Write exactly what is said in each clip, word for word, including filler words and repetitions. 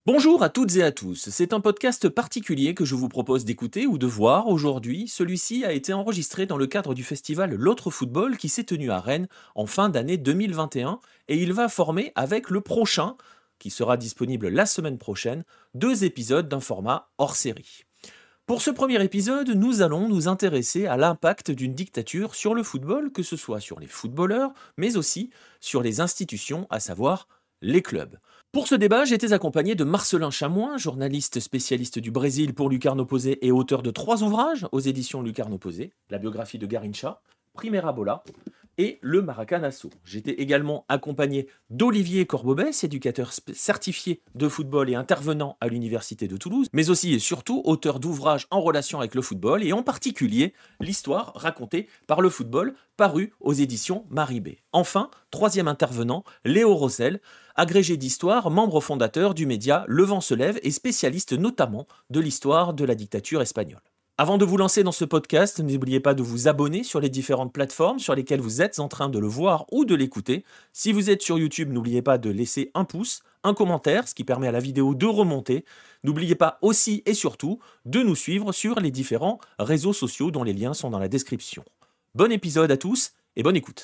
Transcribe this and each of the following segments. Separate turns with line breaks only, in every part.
Bonjour à toutes et à tous, c'est un podcast particulier que je vous propose d'écouter ou de voir aujourd'hui. Celui-ci a été enregistré dans le cadre du festival L'Autre Football qui s'est tenu à Rennes en fin d'année deux mille vingt et un et il va former avec le prochain, qui sera disponible la semaine prochaine, deux épisodes d'un format hors série. Pour ce premier épisode, nous allons nous intéresser à l'impact d'une dictature sur le football, que ce soit sur les footballeurs, mais aussi sur les institutions, à savoir les clubs. Pour ce débat, j'étais accompagné de Marcelin Chamoin, journaliste spécialiste du Brésil pour Lucarno Posé et auteur de trois ouvrages aux éditions Lucarno Posé, la biographie de Garrincha, Primera Bola et le Maracanazo. J'étais également accompagné d'Olivier Corbobès, éducateur certifié de football et intervenant à l'Université de Toulouse, mais aussi et surtout auteur d'ouvrages en relation avec le football et en particulier l'histoire racontée par le football paru aux éditions Maribé. Enfin, troisième intervenant, Léo Rossel, agrégé d'histoire, membre fondateur du média Le Vent se lève et spécialiste notamment de l'histoire de la dictature espagnole. Avant de vous lancer dans ce podcast, n'oubliez pas de vous abonner sur les différentes plateformes sur lesquelles vous êtes en train de le voir ou de l'écouter. Si vous êtes sur YouTube, n'oubliez pas de laisser un pouce, un commentaire, ce qui permet à la vidéo de remonter. N'oubliez pas aussi et surtout de nous suivre sur les différents réseaux sociaux dont les liens sont dans la description. Bon épisode à tous et bonne écoute.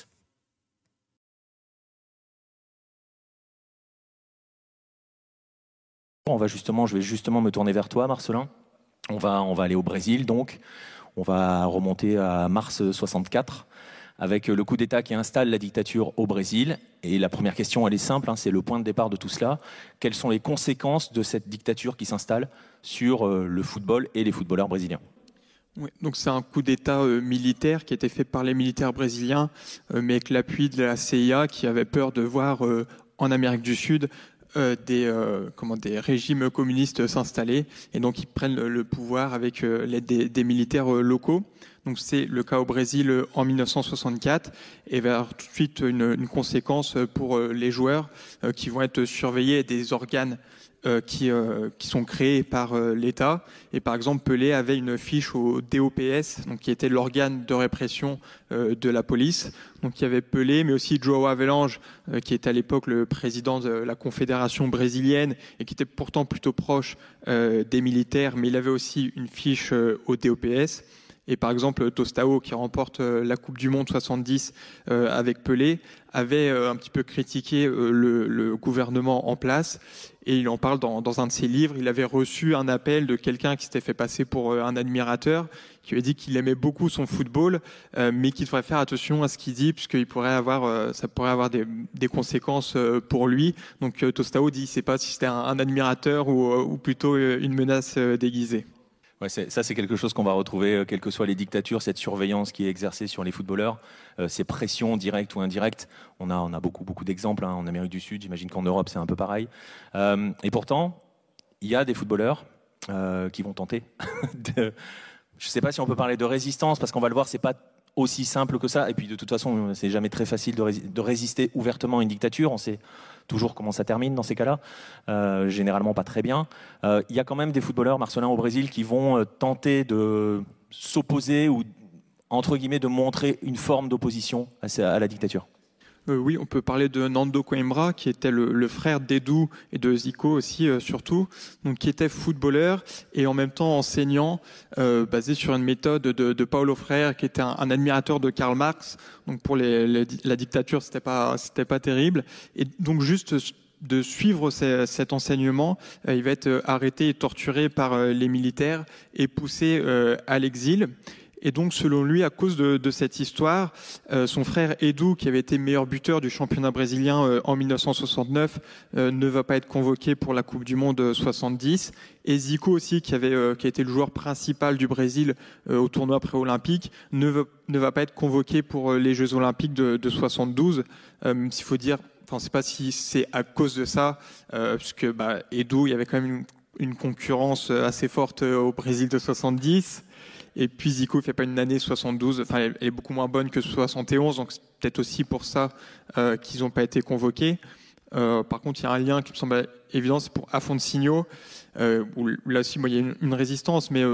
On va justement, je vais justement me tourner vers toi, Marcelin. On va, on va aller au Brésil, donc. On va remonter à mars soixante-quatre, avec le coup d'État qui installe la dictature au Brésil. Et la première question, elle est simple, hein, c'est le point de départ de tout cela. Quelles sont les conséquences de cette dictature qui s'installe sur euh, le football et les footballeurs brésiliens ?
Oui, donc c'est un coup d'État euh, militaire qui a été fait par les militaires brésiliens, euh, mais avec l'appui de la C I A qui avait peur de voir euh, en Amérique du Sud euh, des, euh, comment, des régimes communistes s'installer, et donc ils prennent le, le pouvoir avec euh, l'aide des, des militaires euh, locaux. Donc c'est le cas au Brésil euh, en mille neuf cent soixante-quatre, et va y avoir tout de suite une, une conséquence pour euh, les joueurs euh, qui vont être surveillés des organes Euh, qui, euh, qui sont créés par euh, l'État. Et par exemple, Pelé avait une fiche au D O P S, donc qui était l'organe de répression euh, de la police. Donc il y avait Pelé, mais aussi João Havelange, euh, qui était à l'époque le président de la Confédération brésilienne et qui était pourtant plutôt proche euh, des militaires, mais il avait aussi une fiche euh, au D O P S. Et par exemple, Tostão, qui remporte euh, la Coupe du Monde soixante-dix euh, avec Pelé, avait euh, un petit peu critiqué euh, le, le gouvernement en place. Et il en parle dans, dans un de ses livres. Il avait reçu un appel de quelqu'un qui s'était fait passer pour euh, un admirateur, qui lui a dit qu'il aimait beaucoup son football, euh, mais qu'il devrait faire attention à ce qu'il dit, puisqu'il pourrait avoir, euh, ça pourrait avoir des, des conséquences euh, pour lui. Donc euh, Tostão dit, il ne sait pas si c'était un, un admirateur ou, euh, ou plutôt euh, une menace euh, déguisée.
Ouais, c'est, ça, c'est quelque chose qu'on va retrouver, euh, quelles que soient les dictatures, cette surveillance qui est exercée sur les footballeurs, euh, ces pressions directes ou indirectes. On a, on a beaucoup, beaucoup d'exemples hein, en Amérique du Sud. J'imagine qu'en Europe, c'est un peu pareil. Euh, et pourtant, il y a des footballeurs euh, qui vont tenter de... Je ne sais pas si on peut parler de résistance, parce qu'on va le voir, c'est pas aussi simple que ça. Et puis, de toute façon, c'est jamais très facile de, rés- de résister ouvertement à une dictature. On sait toujours comment ça termine dans ces cas-là. Euh, généralement pas très bien. Il euh, y a quand même des footballeurs, Marcelin, au Brésil, qui vont euh, tenter de s'opposer ou, entre guillemets, de montrer une forme d'opposition à, à la dictature.
Euh, oui, on peut parler de Nando Coimbra, qui était le, le frère d'Edu et de Zico aussi, euh, surtout, donc qui était footballeur et en même temps enseignant, euh, basé sur une méthode de, de Paulo Freire, qui était un, un admirateur de Karl Marx. Donc pour les, les, la dictature, c'était pas, c'était pas terrible. Et donc juste de suivre ces, cet enseignement, euh, il va être arrêté et torturé par euh, les militaires et poussé euh, à l'exil. Et donc, selon lui, à cause de, de cette histoire, euh, son frère Edu, qui avait été meilleur buteur du championnat brésilien euh, en mille neuf cent soixante-neuf, euh, ne va pas être convoqué pour la Coupe du Monde soixante-dix. Et Zico aussi, qui, avait, euh, qui a été le joueur principal du Brésil euh, au tournoi pré-olympique, ne, veut, ne va pas être convoqué pour euh, les Jeux olympiques de, de soixante-douze. Euh, même s'il faut dire, enfin, on ne sait pas si c'est à cause de ça, euh, puisque bah, Edu, il y avait quand même une, une concurrence assez forte au Brésil de soixante-dix. Et puis Zico ne fait pas une année soixante-douze, enfin elle est beaucoup moins bonne que soixante et onze, donc c'est peut-être aussi pour ça euh, qu'ils n'ont pas été convoqués. Euh, par contre, il y a un lien qui me semble évident, c'est pour Afonso, euh, où là aussi, moi, il y a une, une résistance, mais euh,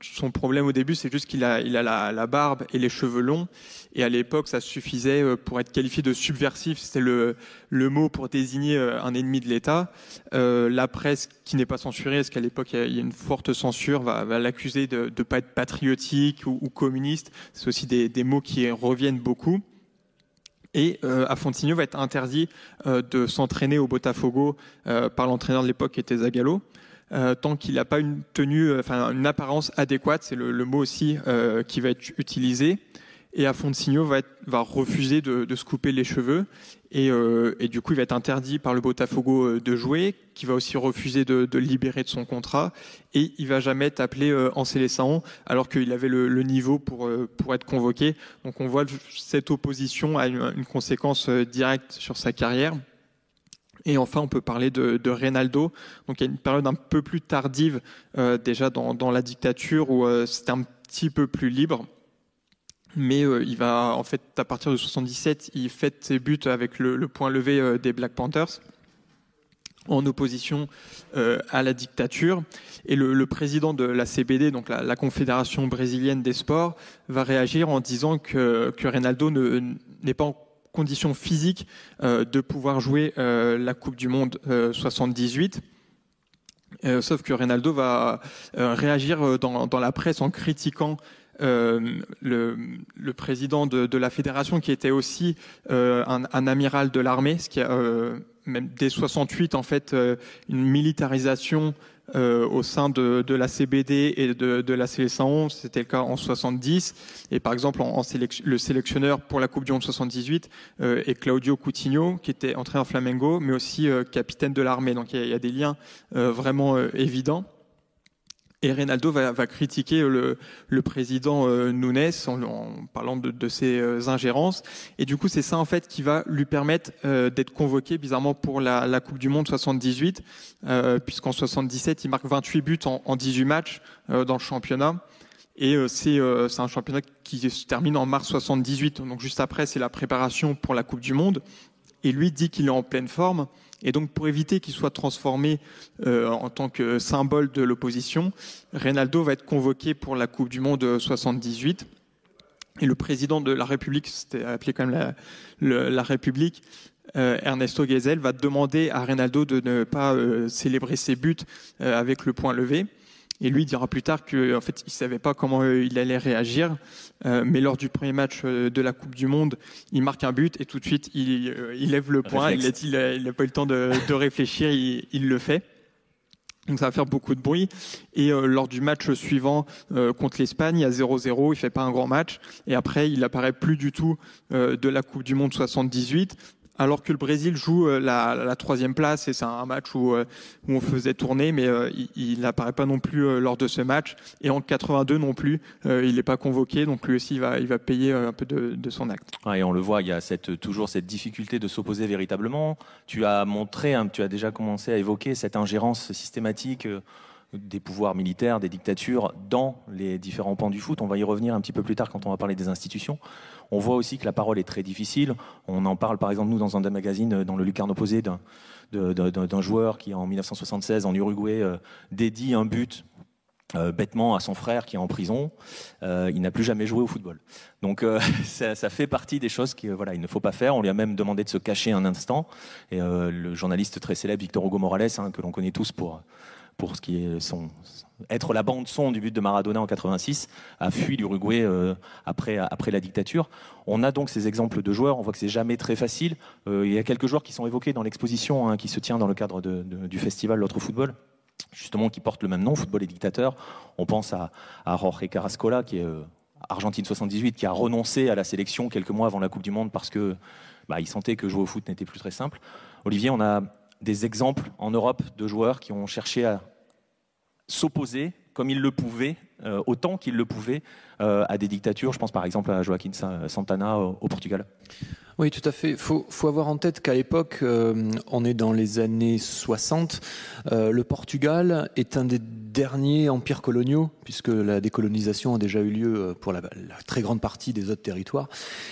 son problème au début, c'est juste qu'il a, il a la, la barbe et les cheveux longs. Et à l'époque, ça suffisait pour être qualifié de subversif. C'était le, le mot pour désigner un ennemi de l'État. Euh, la presse, qui n'est pas censurée, parce qu'à l'époque, il y a, il y a une forte censure, va, va l'accuser de ne pas être patriotique ou, ou communiste. C'est aussi des, des mots qui reviennent beaucoup. Et euh, Afonso va être interdit euh, de s'entraîner au Botafogo euh, par l'entraîneur de l'époque qui était Zagallo, euh, tant qu'il n'a pas une tenue, enfin une apparence adéquate, c'est le, le mot aussi euh, qui va être utilisé. Et Afonso va, être, va refuser de, de se couper les cheveux et, euh, et du coup il va être interdit par le Botafogo de jouer, qui va aussi refuser de, de le libérer de son contrat et il va jamais être appelé euh, en sélection alors qu'il avait le, le niveau pour, euh, pour être convoqué. Donc on voit cette opposition a une, une conséquence directe sur sa carrière. Et enfin, on peut parler de, de Reinaldo. Donc, il y a une période un peu plus tardive euh, déjà dans, dans la dictature où euh, c'était un petit peu plus libre. Mais euh, il va, en fait, à partir de soixante-dix-sept, il fête ses buts avec le, le point levé euh, des Black Panthers, en opposition euh, à la dictature. Et le, le président de la C B D, donc la, la Confédération brésilienne des sports, va réagir en disant que, que Reinaldo ne, n'est pas en condition physique euh, de pouvoir jouer euh, la Coupe du Monde euh, soixante-dix-huit. Euh, sauf que Reinaldo va euh, réagir dans, dans la presse en critiquant Euh, le, le président de, de la fédération, qui était aussi euh, un, un amiral de l'armée, ce qui a euh, même dès soixante-huit en fait euh, une militarisation euh, au sein de, de la C B D et de, de la sélection. C'était le cas en soixante-dix. Et par exemple, en, en sélection, le sélectionneur pour la Coupe du Monde soixante-dix-huit euh, est Claudio Coutinho, qui était entraîneur Flamengo, mais aussi euh, capitaine de l'armée. Donc il y, y a des liens euh, vraiment euh, évidents. Et Reinaldo va, va critiquer le, le président euh, Nunes en, en parlant de, de ses euh, ingérences. Et du coup, c'est ça en fait qui va lui permettre euh, d'être convoqué bizarrement pour la, la Coupe du Monde soixante-dix-huit, euh, puisqu'en soixante-dix-sept, il marque vingt-huit buts en, en dix-huit matchs euh, dans le championnat. Et euh, c'est, euh, c'est un championnat qui se termine en mars soixante-dix-huit. Donc juste après, c'est la préparation pour la Coupe du Monde. Et lui dit qu'il est en pleine forme. Et donc, pour éviter qu'il soit transformé euh, en tant que symbole de l'opposition, Reinaldo va être convoqué pour la Coupe du Monde soixante-dix-huit. Et le président de la République, c'était appelé quand même la, le, la République, euh, Ernesto Geisel, va demander à Reinaldo de ne pas euh, célébrer ses buts euh, avec le poing levé. Et lui dira plus tard qu'en fait, il ne savait pas comment il allait réagir. Euh, mais lors du premier match de la Coupe du Monde, il marque un but et tout de suite, il, euh, il lève le poing. Réflexe. Il n'a il a pas eu le temps de, de réfléchir, il, il le fait. Donc ça va faire beaucoup de bruit. Et euh, lors du match suivant euh, contre l'Espagne, il y a zéro zéro, il ne fait pas un grand match. Et après, il n'apparaît plus du tout euh, de la Coupe du Monde soixante-dix-huit. Alors que le Brésil joue la, la troisième place, et c'est un match où, où on faisait tourner, mais euh, il n'apparaît pas non plus euh, lors de ce match. Et en quatre-vingt-deux non plus, euh, il n'est pas convoqué, donc lui aussi il va, il va payer un peu de, de son acte.
Ah, et on le voit, il y a cette, toujours cette difficulté de s'opposer véritablement. Tu as montré, hein, tu as déjà commencé à évoquer cette ingérence systématique euh, des pouvoirs militaires, des dictatures dans les différents pans du foot. On va y revenir un petit peu plus tard quand on va parler des institutions. On voit aussi que la parole est très difficile. On en parle par exemple nous dans un des magazines, dans le Lucarne opposé, d'un, de, de, d'un joueur qui en dix-neuf cent soixante-seize en Uruguay euh, dédie un but euh, bêtement à son frère qui est en prison. Euh, il n'a plus jamais joué au football. Donc euh, ça, ça fait partie des choses qu'il voilà, il ne faut pas faire. On lui a même demandé de se cacher un instant. Et euh, le journaliste très célèbre Victor Hugo Morales, hein, que l'on connaît tous pour pour ce qui est son, être la bande son du but de Maradona en quatre-vingt-six, a fui l'Uruguay euh, après, après la dictature. On a donc ces exemples de joueurs, on voit que c'est jamais très facile. Euh, il y a quelques joueurs qui sont évoqués dans l'exposition hein, qui se tient dans le cadre de, de, du festival L'Autre Football, justement qui porte le même nom, Football et dictateur. On pense à, à Jorge Carrascola, qui est euh, Argentine soixante-dix-huit, qui a renoncé à la sélection quelques mois avant la Coupe du Monde parce que bah, il sentait que jouer au foot n'était plus très simple. Olivier, on a des exemples en Europe de joueurs qui ont cherché à s'opposer comme ils le pouvaient, euh, autant qu'ils le pouvaient, euh, à des dictatures. Je pense par exemple à Joaquim Santana au, au Portugal.
Oui, tout à fait. Il faut, faut avoir en tête qu'à l'époque, euh, on est dans les années soixante, euh, le Portugal est un des derniers empires coloniaux, puisque la décolonisation a déjà eu lieu pour la, la très grande partie des autres territoires.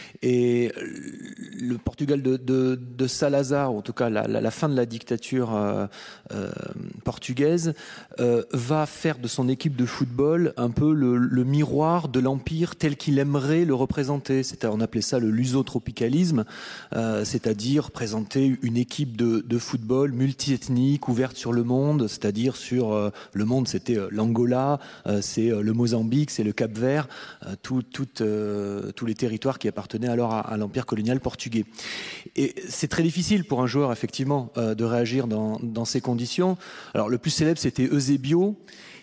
Et le Portugal de, de, de Salazar, en tout cas la, la, la fin de la dictature euh, euh, portugaise, euh, va faire de son équipe de football un peu le, le miroir de l'Empire tel qu'il aimerait le représenter. C'est, on appelait ça le lusotropicalisme, euh, c'est-à-dire présenter une équipe de, de football multiethnique, ouverte sur le monde, c'est-à-dire sur euh, le monde, c'était euh, l'Angola, euh, c'est euh, le Mozambique, c'est le Cap-Vert, euh, tout, tout, euh, tous les territoires qui appartenaient alors à, à l'Empire colonial portugais. Et c'est très difficile pour un joueur, effectivement, euh, de réagir dans, dans ces conditions. Alors, le plus célèbre, c'était Eusebio,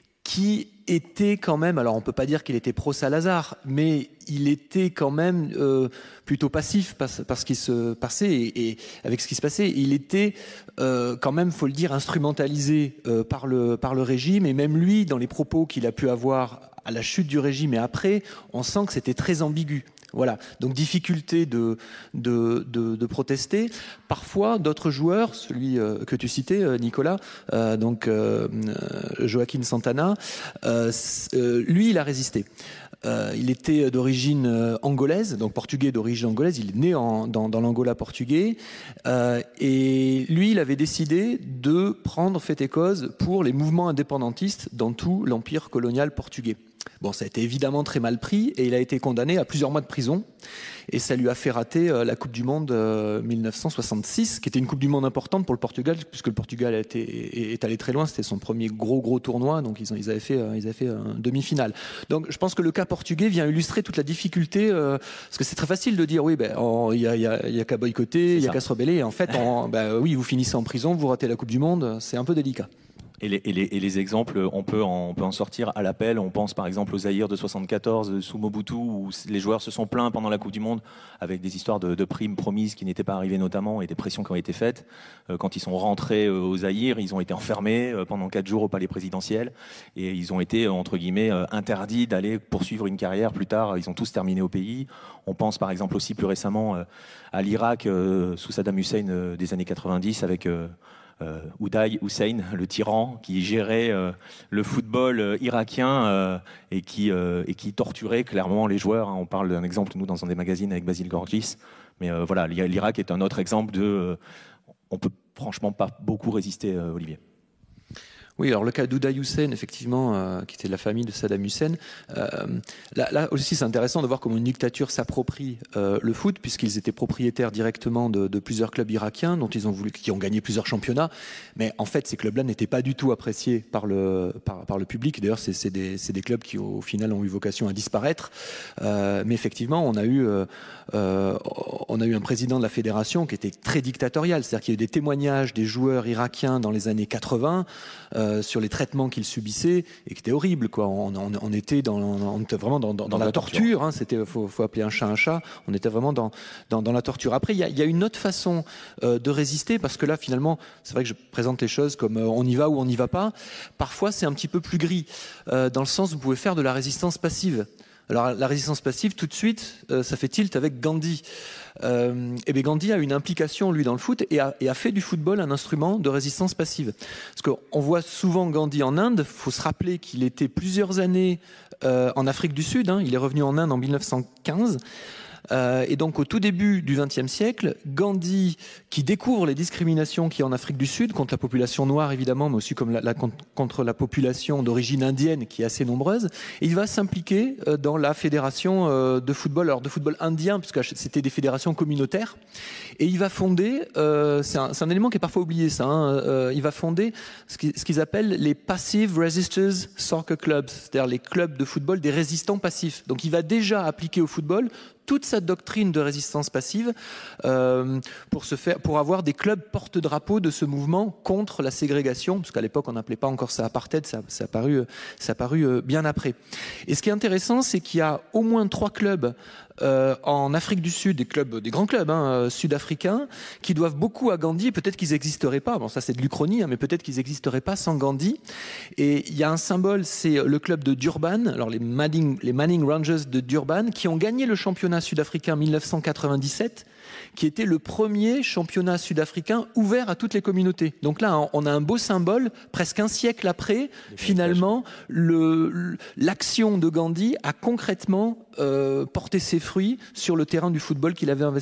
qui était quand même, alors on peut pas dire qu'il était pro-Salazar, mais il était quand même euh, plutôt passif parce, parce qu'il se passait et, et avec ce qui se passait, il était euh, quand même, faut le dire, instrumentalisé euh, par le par le régime, et même lui, dans les propos qu'il a pu avoir à la chute du régime et après, on sent que c'était très ambigu. Voilà, donc difficulté de, de, de, de protester. Parfois, d'autres joueurs, celui euh, que tu citais, euh, Nicolas, euh, donc euh, Joaquim Santana, euh, euh, lui, il a résisté. Euh, il était d'origine euh, angolaise, donc portugais d'origine angolaise. Il est né en, dans, dans l'Angola portugais. Euh, et lui, il avait décidé de prendre fait et cause pour les mouvements indépendantistes dans tout l'empire colonial portugais. Bon, ça a été évidemment très mal pris et il a été condamné à plusieurs mois de prison. Et ça lui a fait rater euh, la Coupe du Monde euh, mille neuf cent soixante-six, qui était une Coupe du Monde importante pour le Portugal, puisque le Portugal a été, est allé très loin. C'était son premier gros gros tournoi, donc ils, ont, ils avaient fait, euh, ils avaient fait un demi-finale. Donc je pense que le cas portugais vient illustrer toute la difficulté, euh, parce que c'est très facile de dire oui, ben il y a, y a, y a qu'à boycotter, il y a qu'à se rebeller. Et en fait, en, ben, oui, vous finissez en prison, vous ratez la Coupe du Monde, c'est un peu délicat.
Et les, et, les, et les exemples, on peut, en, on peut en sortir à l'appel. On pense par exemple au Zaïre de soixante-quatorze sous Mobutu, où les joueurs se sont plaints pendant la Coupe du Monde avec des histoires de, de primes promises qui n'étaient pas arrivées notamment, et des pressions qui ont été faites. Euh, quand ils sont rentrés euh, au Zaïre, ils ont été enfermés euh, pendant quatre jours au palais présidentiel, et ils ont été, entre guillemets, euh, interdits d'aller poursuivre une carrière plus tard. Ils ont tous terminé au pays. On pense par exemple aussi plus récemment euh, à l'Irak euh, sous Saddam Hussein euh, des années quatre-vingt-dix avec... Euh, Euh, Uday Hussein, le tyran qui gérait euh, le football euh, irakien euh, et, qui, euh, et qui torturait clairement les joueurs. Hein. On parle d'un exemple, nous, dans un des magazines avec Basil Gorgis. Mais euh, voilà, l'Irak est un autre exemple de... Euh, on peut franchement pas beaucoup résister, euh, Olivier.
Oui, alors le cas d'Uday Hussein, effectivement, euh, qui était de la famille de Saddam Hussein, euh, là, là aussi c'est intéressant de voir comment une dictature s'approprie euh, le foot, puisqu'ils étaient propriétaires directement de, de plusieurs clubs irakiens, dont ils ont voulu, qui ont gagné plusieurs championnats, mais en fait ces clubs-là n'étaient pas du tout appréciés par le par, par le public. D'ailleurs, c'est, c'est des c'est des clubs qui au final ont eu vocation à disparaître. Euh, mais effectivement, on a eu euh, euh, on a eu un président de la fédération qui était très dictatorial, c'est-à-dire qu'il y a eu des témoignages des joueurs irakiens dans les années quatre-vingts. Euh, sur les traitements qu'ils subissaient et qui étaient horribles, quoi. On, on, on était dans, on était vraiment dans, dans, dans la, la torture. torture hein. C'était, faut, faut appeler un chat un chat. On était vraiment dans, dans, dans la torture. Après, il y a, il y a une autre façon euh, de résister, parce que là, finalement, c'est vrai que je présente les choses comme euh, on y va ou on n'y va pas. Parfois, c'est un petit peu plus gris, euh, dans le sens où vous pouvez faire de la résistance passive. Alors, la résistance passive, tout de suite, euh, ça fait tilt avec Gandhi. Euh, et bien Gandhi a une implication, lui, dans le foot, et a, et a fait du football un instrument de résistance passive. Parce qu'on voit souvent Gandhi en Inde. Il faut se rappeler qu'il était plusieurs années euh, en Afrique du Sud. Hein. Il est revenu en Inde en mille neuf cent quinze. Euh, et donc au tout début du vingtième siècle, Gandhi, qui découvre les discriminations qu'il y a en Afrique du Sud, contre la population noire évidemment, mais aussi comme la, la, contre la population d'origine indienne qui est assez nombreuse, et il va s'impliquer euh, dans la fédération euh, de football, alors de football indien, puisque c'était des fédérations communautaires, et il va fonder, euh, c'est, un, c'est un élément qui est parfois oublié ça, hein, euh, il va fonder ce, qui, ce qu'ils appellent les Passive Resistors Soccer Clubs, c'est-à-dire les clubs de football des résistants passifs. Donc il va déjà appliquer au football toute sa doctrine de résistance passive euh, pour se faire, pour avoir des clubs porte-drapeaux de ce mouvement contre la ségrégation, parce qu'à l'époque on n'appelait pas encore ça apartheid, ça, ça a paru, ça a paru bien après. Et ce qui est intéressant, c'est qu'il y a au moins trois clubs euh, en Afrique du Sud, des clubs, des grands clubs hein, sud-africains, qui doivent beaucoup à Gandhi. Peut-être qu'ils n'existeraient pas. Bon, ça c'est de l'Uchronie, hein, mais peut-être qu'ils n'existeraient pas sans Gandhi. Et il y a un symbole, c'est le club de Durban, alors les Manning, les Manning Rangers de Durban, qui ont gagné le championnat sud-africain en mille neuf cent quatre-vingt-dix-sept, qui était le premier championnat sud-africain ouvert à toutes les communautés. Donc là, on a un beau symbole, presque un siècle après, finalement, le, l'action de Gandhi a concrètement euh, porté ses fruits sur le terrain du football qu'il avait investi.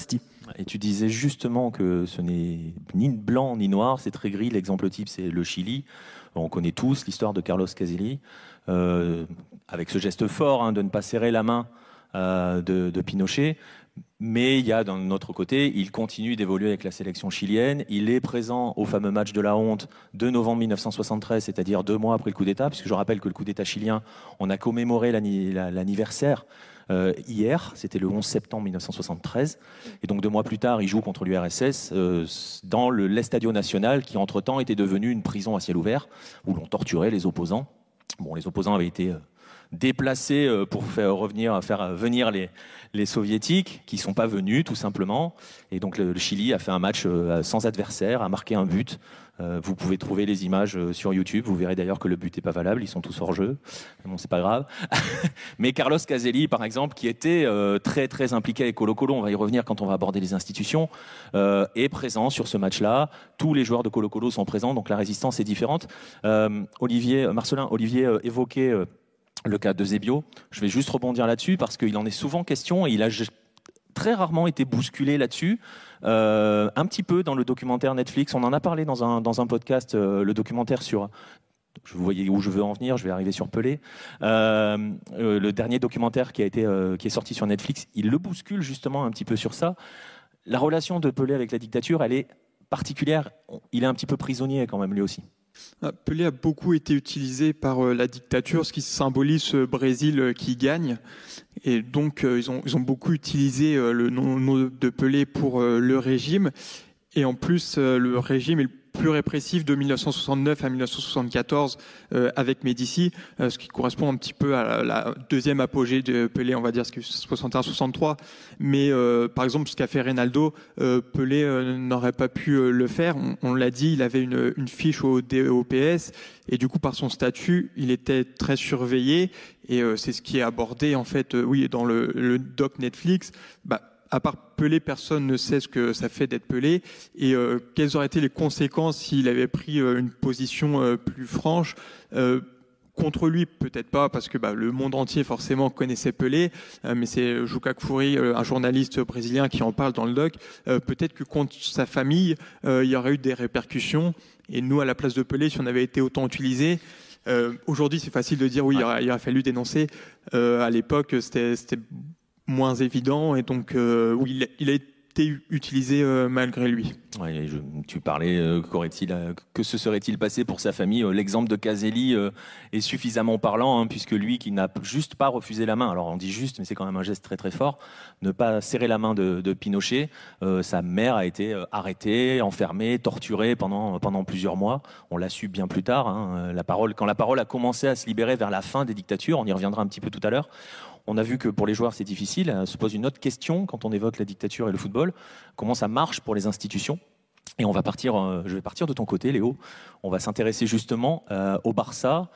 Et tu disais justement que ce n'est ni blanc ni noir, c'est très gris. L'exemple type, c'est le Chili. On connaît tous l'histoire de Carlos Caselli, euh, avec ce geste fort hein, de ne pas serrer la main euh, de, de Pinochet. Mais il y a d'un autre côté, il continue d'évoluer avec la sélection chilienne. Il est présent au fameux match de la honte de novembre mille neuf cent soixante-treize, c'est-à-dire deux mois après le coup d'État, puisque je rappelle que le coup d'État chilien, on a commémoré l'anniversaire euh, hier, c'était le onze septembre mille neuf cent soixante-treize. Et donc deux mois plus tard, il joue contre l'U R S S euh, dans le, l'Estadio Nacional, qui entre-temps était devenu une prison à ciel ouvert, où l'on torturait les opposants. Bon, les opposants avaient été... Euh, déplacés pour faire revenir, faire venir les, les soviétiques qui ne sont pas venus tout simplement. Et donc le, le Chili a fait un match sans adversaire, a marqué un but. Euh, vous pouvez trouver les images sur YouTube. Vous verrez d'ailleurs que le but n'est pas valable. Ils sont tous hors jeu. Bon, c'est pas grave. Mais Carlos Caselli, par exemple, qui était euh, très très impliqué avec Colo-Colo, on va y revenir quand on va aborder les institutions, euh, est présent sur ce match-là. Tous les joueurs de Colo-Colo sont présents, donc la résistance est différente. Euh, Olivier, Marcelin, Olivier euh, évoquait euh, le cas de Zebio. Je vais juste rebondir là-dessus parce qu'il en est souvent question et il a très rarement été bousculé là-dessus. Euh, un petit peu dans le documentaire Netflix. On en a parlé dans un, dans un podcast, euh, le documentaire sur... Vous voyez où je veux en venir, je vais arriver sur Pelé. Euh, euh, le dernier documentaire qui, a été, euh, qui est sorti sur Netflix, il le bouscule justement un petit peu sur ça. La relation de Pelé avec la dictature, elle est particulière. Il est un petit peu prisonnier quand même, lui aussi.
Pelé a beaucoup été utilisé par la dictature, ce qui symbolise ce Brésil qui gagne. Et donc, ils ont, ils ont beaucoup utilisé le nom de Pelé pour le régime. Et en plus, le régime est plus répressif de mille neuf cent soixante-neuf à mille neuf cent soixante-quatorze euh, avec Médicis, euh, ce qui correspond un petit peu à la, la deuxième apogée de Pelé, on va dire, ce qui est soixante et un soixante-trois. Mais euh, par exemple, ce qu'a fait Reynaldo, euh, Pelé euh, n'aurait pas pu euh, le faire. On, on l'a dit, il avait une, une fiche au D O P S et du coup, par son statut, il était très surveillé. Et euh, c'est ce qui est abordé, en fait, euh, oui, dans le, le doc Netflix. Bah, à part Pelé, personne ne sait ce que ça fait d'être Pelé et euh, quelles auraient été les conséquences s'il avait pris euh, une position euh, plus franche. Euh, contre lui, peut-être pas, parce que bah, le monde entier forcément connaissait Pelé, euh, mais c'est Juca Kfouri, euh, un journaliste brésilien, qui en parle dans le doc. Euh, peut-être que contre sa famille, euh, il y aurait eu des répercussions. Et nous, à la place de Pelé, si on avait été autant utilisé, euh, aujourd'hui, c'est facile de dire oui, ouais. il, aurait, il aurait fallu dénoncer. Euh, à l'époque, c'était, c'était moins évident et donc euh, oui, il a, il a été utilisé euh, malgré lui.
Ouais, je, tu parlais, euh, qu'aurait-il, euh, que se serait-il passé pour sa famille? euh, L'exemple de Caselli euh, est suffisamment parlant, hein, puisque lui qui n'a juste pas refusé la main, alors on dit juste, mais c'est quand même un geste très très fort, ne pas serrer la main de, de Pinochet. Euh, sa mère a été euh, arrêtée, enfermée, torturée pendant, pendant plusieurs mois. On l'a su bien plus tard. Hein, la parole, quand la parole a commencé à se libérer vers la fin des dictatures, on y reviendra un petit peu tout à l'heure. On a vu que pour les joueurs, c'est difficile. Euh, se pose une autre question quand on évoque la dictature et le football. Comment ça marche pour les institutions? Et on va partir, euh, je vais partir de ton côté, Léo. On va s'intéresser justement euh, au Barça,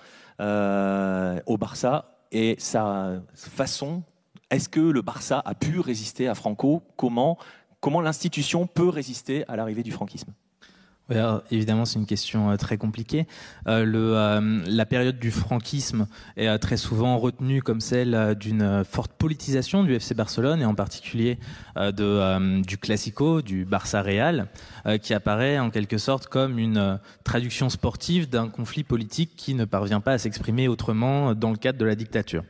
euh, au Barça et sa façon. Est-ce que le Barça a pu résister à Franco? Comment, comment l'institution peut résister à l'arrivée du franquisme?
Alors, évidemment, c'est une question euh, très compliquée. Euh, le, euh, la période du franquisme est euh, très souvent retenue comme celle euh, d'une euh, forte politisation du F C Barcelone et en particulier euh, de, euh, du Classico, du Barça Real, euh, qui apparaît en quelque sorte comme une euh, traduction sportive d'un conflit politique qui ne parvient pas à s'exprimer autrement dans le cadre de la dictature.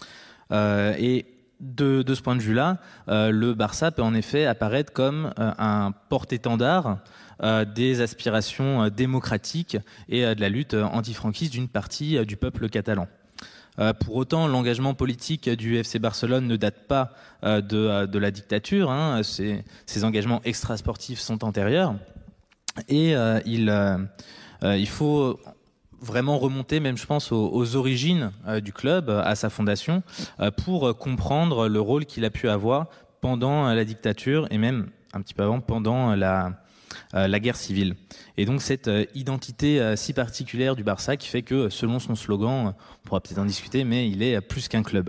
Euh, et de, de ce point de vue-là, euh, le Barça peut en effet apparaître comme euh, un porte-étendard Euh, des aspirations euh, démocratiques et euh, de la lutte euh, antifranquiste d'une partie euh, du peuple catalan. Euh, pour autant, l'engagement politique du F C Barcelone ne date pas euh, de, euh, de la dictature. Hein. Ces, ces engagements extrasportifs sont antérieurs. Et euh, il, euh, euh, il faut vraiment remonter, même je pense, aux, aux origines euh, du club, à sa fondation, euh, pour comprendre le rôle qu'il a pu avoir pendant euh, la dictature et même un petit peu avant, pendant la... Euh, la guerre civile. Et donc cette euh, identité euh, si particulière du Barça qui fait que, selon son slogan, on pourra peut-être en discuter, mais il est plus qu'un club.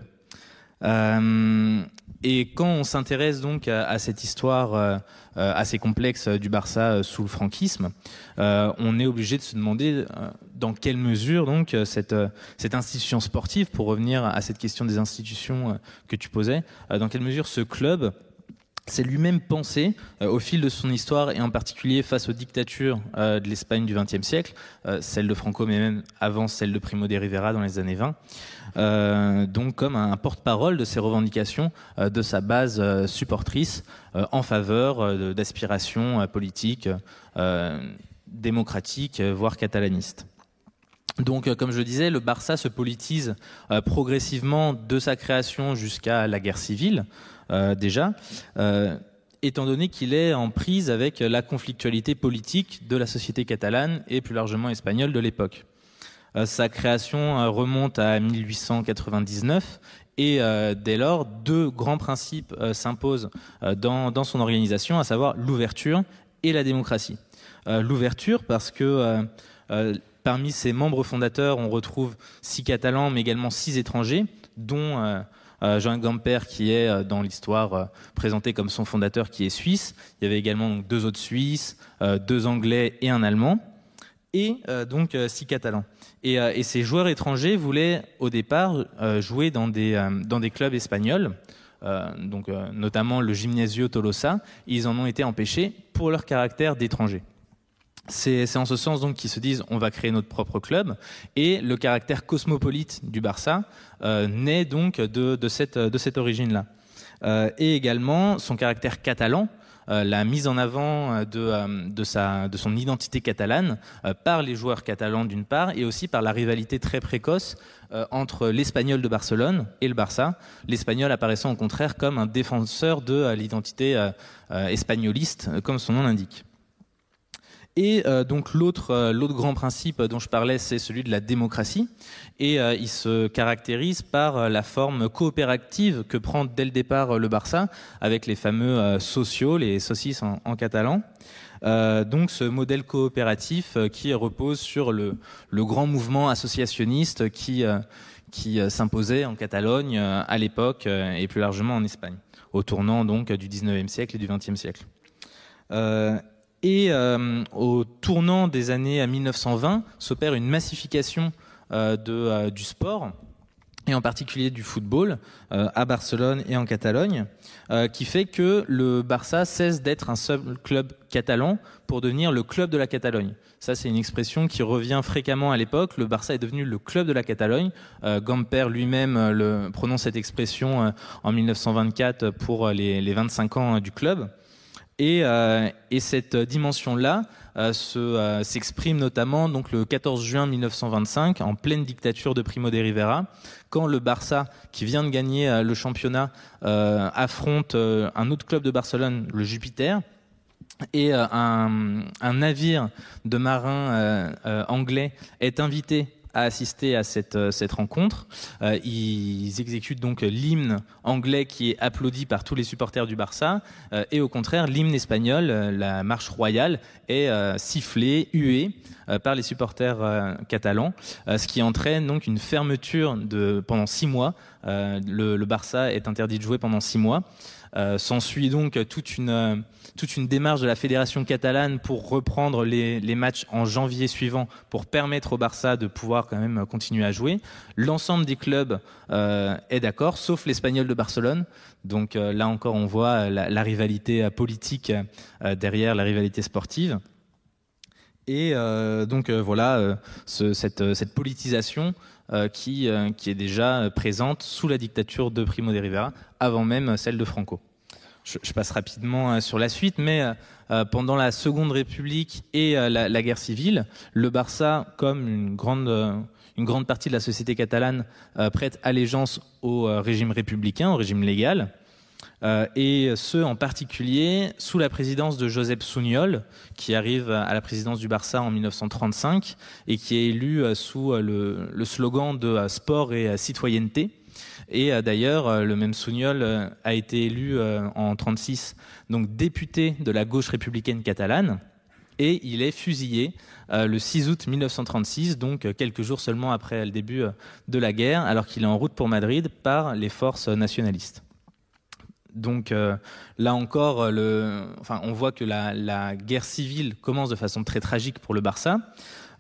Euh, et quand on s'intéresse donc à, à cette histoire euh, assez complexe du Barça euh, sous le franquisme, euh, on est obligé de se demander euh, dans quelle mesure donc cette, euh, cette institution sportive, pour revenir à cette question des institutions euh, que tu posais, euh, dans quelle mesure ce club s'est lui-même pensé euh, au fil de son histoire et en particulier face aux dictatures euh, de l'Espagne du vingtième siècle, euh, celle de Franco mais même avant celle de Primo de Rivera dans les années vingt, euh, donc comme un porte-parole de ses revendications euh, de sa base euh, supportrice euh, en faveur euh, d'aspirations euh, politiques euh, démocratiques, euh, voire catalanistes. Donc, comme je le disais, le Barça se politise euh, progressivement de sa création jusqu'à la guerre civile, euh, déjà, euh, étant donné qu'il est en prise avec la conflictualité politique de la société catalane et plus largement espagnole de l'époque. Euh, sa création euh, remonte à mille huit cent quatre-vingt-dix-neuf et euh, dès lors, deux grands principes euh, s'imposent euh, dans, dans son organisation, à savoir l'ouverture et la démocratie. Euh, l'ouverture parce que euh, euh, parmi ses membres fondateurs, on retrouve six Catalans, mais également six étrangers, dont euh, euh, Jean Gamper, qui est euh, dans l'histoire euh, présenté comme son fondateur, qui est suisse. Il y avait également donc, deux autres Suisses, euh, deux Anglais et un Allemand, et euh, donc euh, six Catalans. Et, euh, et ces joueurs étrangers voulaient au départ euh, jouer dans des, euh, dans des clubs espagnols, euh, donc, euh, notamment le Gimnasio Tolosa. Ils en ont été empêchés pour leur caractère d'étrangers. C'est, c'est en ce sens donc qu'ils se disent on va créer notre propre club, et le caractère cosmopolite du Barça euh, naît donc de, de cette, de cette origine-là. Euh, et également son caractère catalan, euh, la mise en avant de, euh, de, sa, de son identité catalane euh, par les joueurs catalans d'une part, et aussi par la rivalité très précoce euh, entre l'Espagnol de Barcelone et le Barça, l'Espagnol apparaissant au contraire comme un défenseur de euh, l'identité euh, euh, espagnoliste, euh, comme son nom l'indique. Et euh, donc l'autre euh, l'autre grand principe dont je parlais, c'est celui de la démocratie, et euh, il se caractérise par euh, la forme coopérative que prend dès le départ euh, le Barça avec les fameux euh, socios, les socios en, en catalan. Euh, donc ce modèle coopératif euh, qui repose sur le le grand mouvement associationniste qui euh, qui euh, s'imposait en Catalogne euh, à l'époque euh, et plus largement en Espagne, au tournant donc du dix-neuvième siècle et du vingtième siècle. Euh, Et euh, au tournant des années mille neuf cent vingt, s'opère une massification euh, de, euh, du sport, et en particulier du football, euh, à Barcelone et en Catalogne, euh, qui fait que le Barça cesse d'être un seul club catalan pour devenir le club de la Catalogne. Ça, c'est une expression qui revient fréquemment à l'époque. Le Barça est devenu le club de la Catalogne. Euh, Gamper lui-même euh, le, prononce cette expression euh, en mille neuf cent vingt-quatre pour les, les vingt-cinq ans euh, du club. Et, euh, et cette dimension-là euh, se, euh, s'exprime notamment donc, le quatorze juin mille neuf cent vingt-cinq, en pleine dictature de Primo de Rivera, quand le Barça, qui vient de gagner euh, le championnat, euh, affronte euh, un autre club de Barcelone, le Jupiter, et euh, un, un navire de marins euh, euh, anglais est invité à assister à cette, cette rencontre. Euh, ils exécutent donc l'hymne anglais qui est applaudi par tous les supporters du Barça, euh, et au contraire, l'hymne espagnol, euh, la marche royale, est euh, sifflée, huée euh, par les supporters euh, catalans, euh, ce qui entraîne donc une fermeture de, pendant six mois. Euh, le, le Barça est interdit de jouer pendant six mois. Euh, s'ensuit donc toute une, euh, toute une démarche de la fédération catalane pour reprendre les, les matchs en janvier suivant pour permettre au Barça de pouvoir quand même continuer à jouer. L'ensemble des clubs euh, est d'accord, sauf l'Espagnol de Barcelone. Donc euh, là encore, on voit la, la rivalité politique euh, derrière la rivalité sportive. Et euh, donc euh, voilà, euh, ce, cette, cette politisation euh, qui, euh, qui est déjà présente sous la dictature de Primo de Rivera, avant même celle de Franco. Je, je passe rapidement euh, sur la suite, mais euh, pendant la Seconde République et euh, la, la guerre civile, le Barça, comme une grande, euh, une grande partie de la société catalane, euh, prête allégeance au euh, régime républicain, au régime légal. Euh, et ce en particulier sous la présidence de Josep Sunyol, qui arrive à la présidence du Barça en mille neuf cent trente-cinq et qui est élu euh, sous euh, le, le slogan de euh, sport et euh, citoyenneté. Et euh, d'ailleurs, euh, le même Sunyol euh, a été élu euh, en trente-six, donc député de la gauche républicaine catalane, et il est fusillé euh, le six août mille neuf cent trente-six, donc euh, quelques jours seulement après le début euh, de la guerre, alors qu'il est en route pour Madrid par les forces nationalistes. Donc euh, là encore, le, enfin, on voit que la, la guerre civile commence de façon très tragique pour le Barça.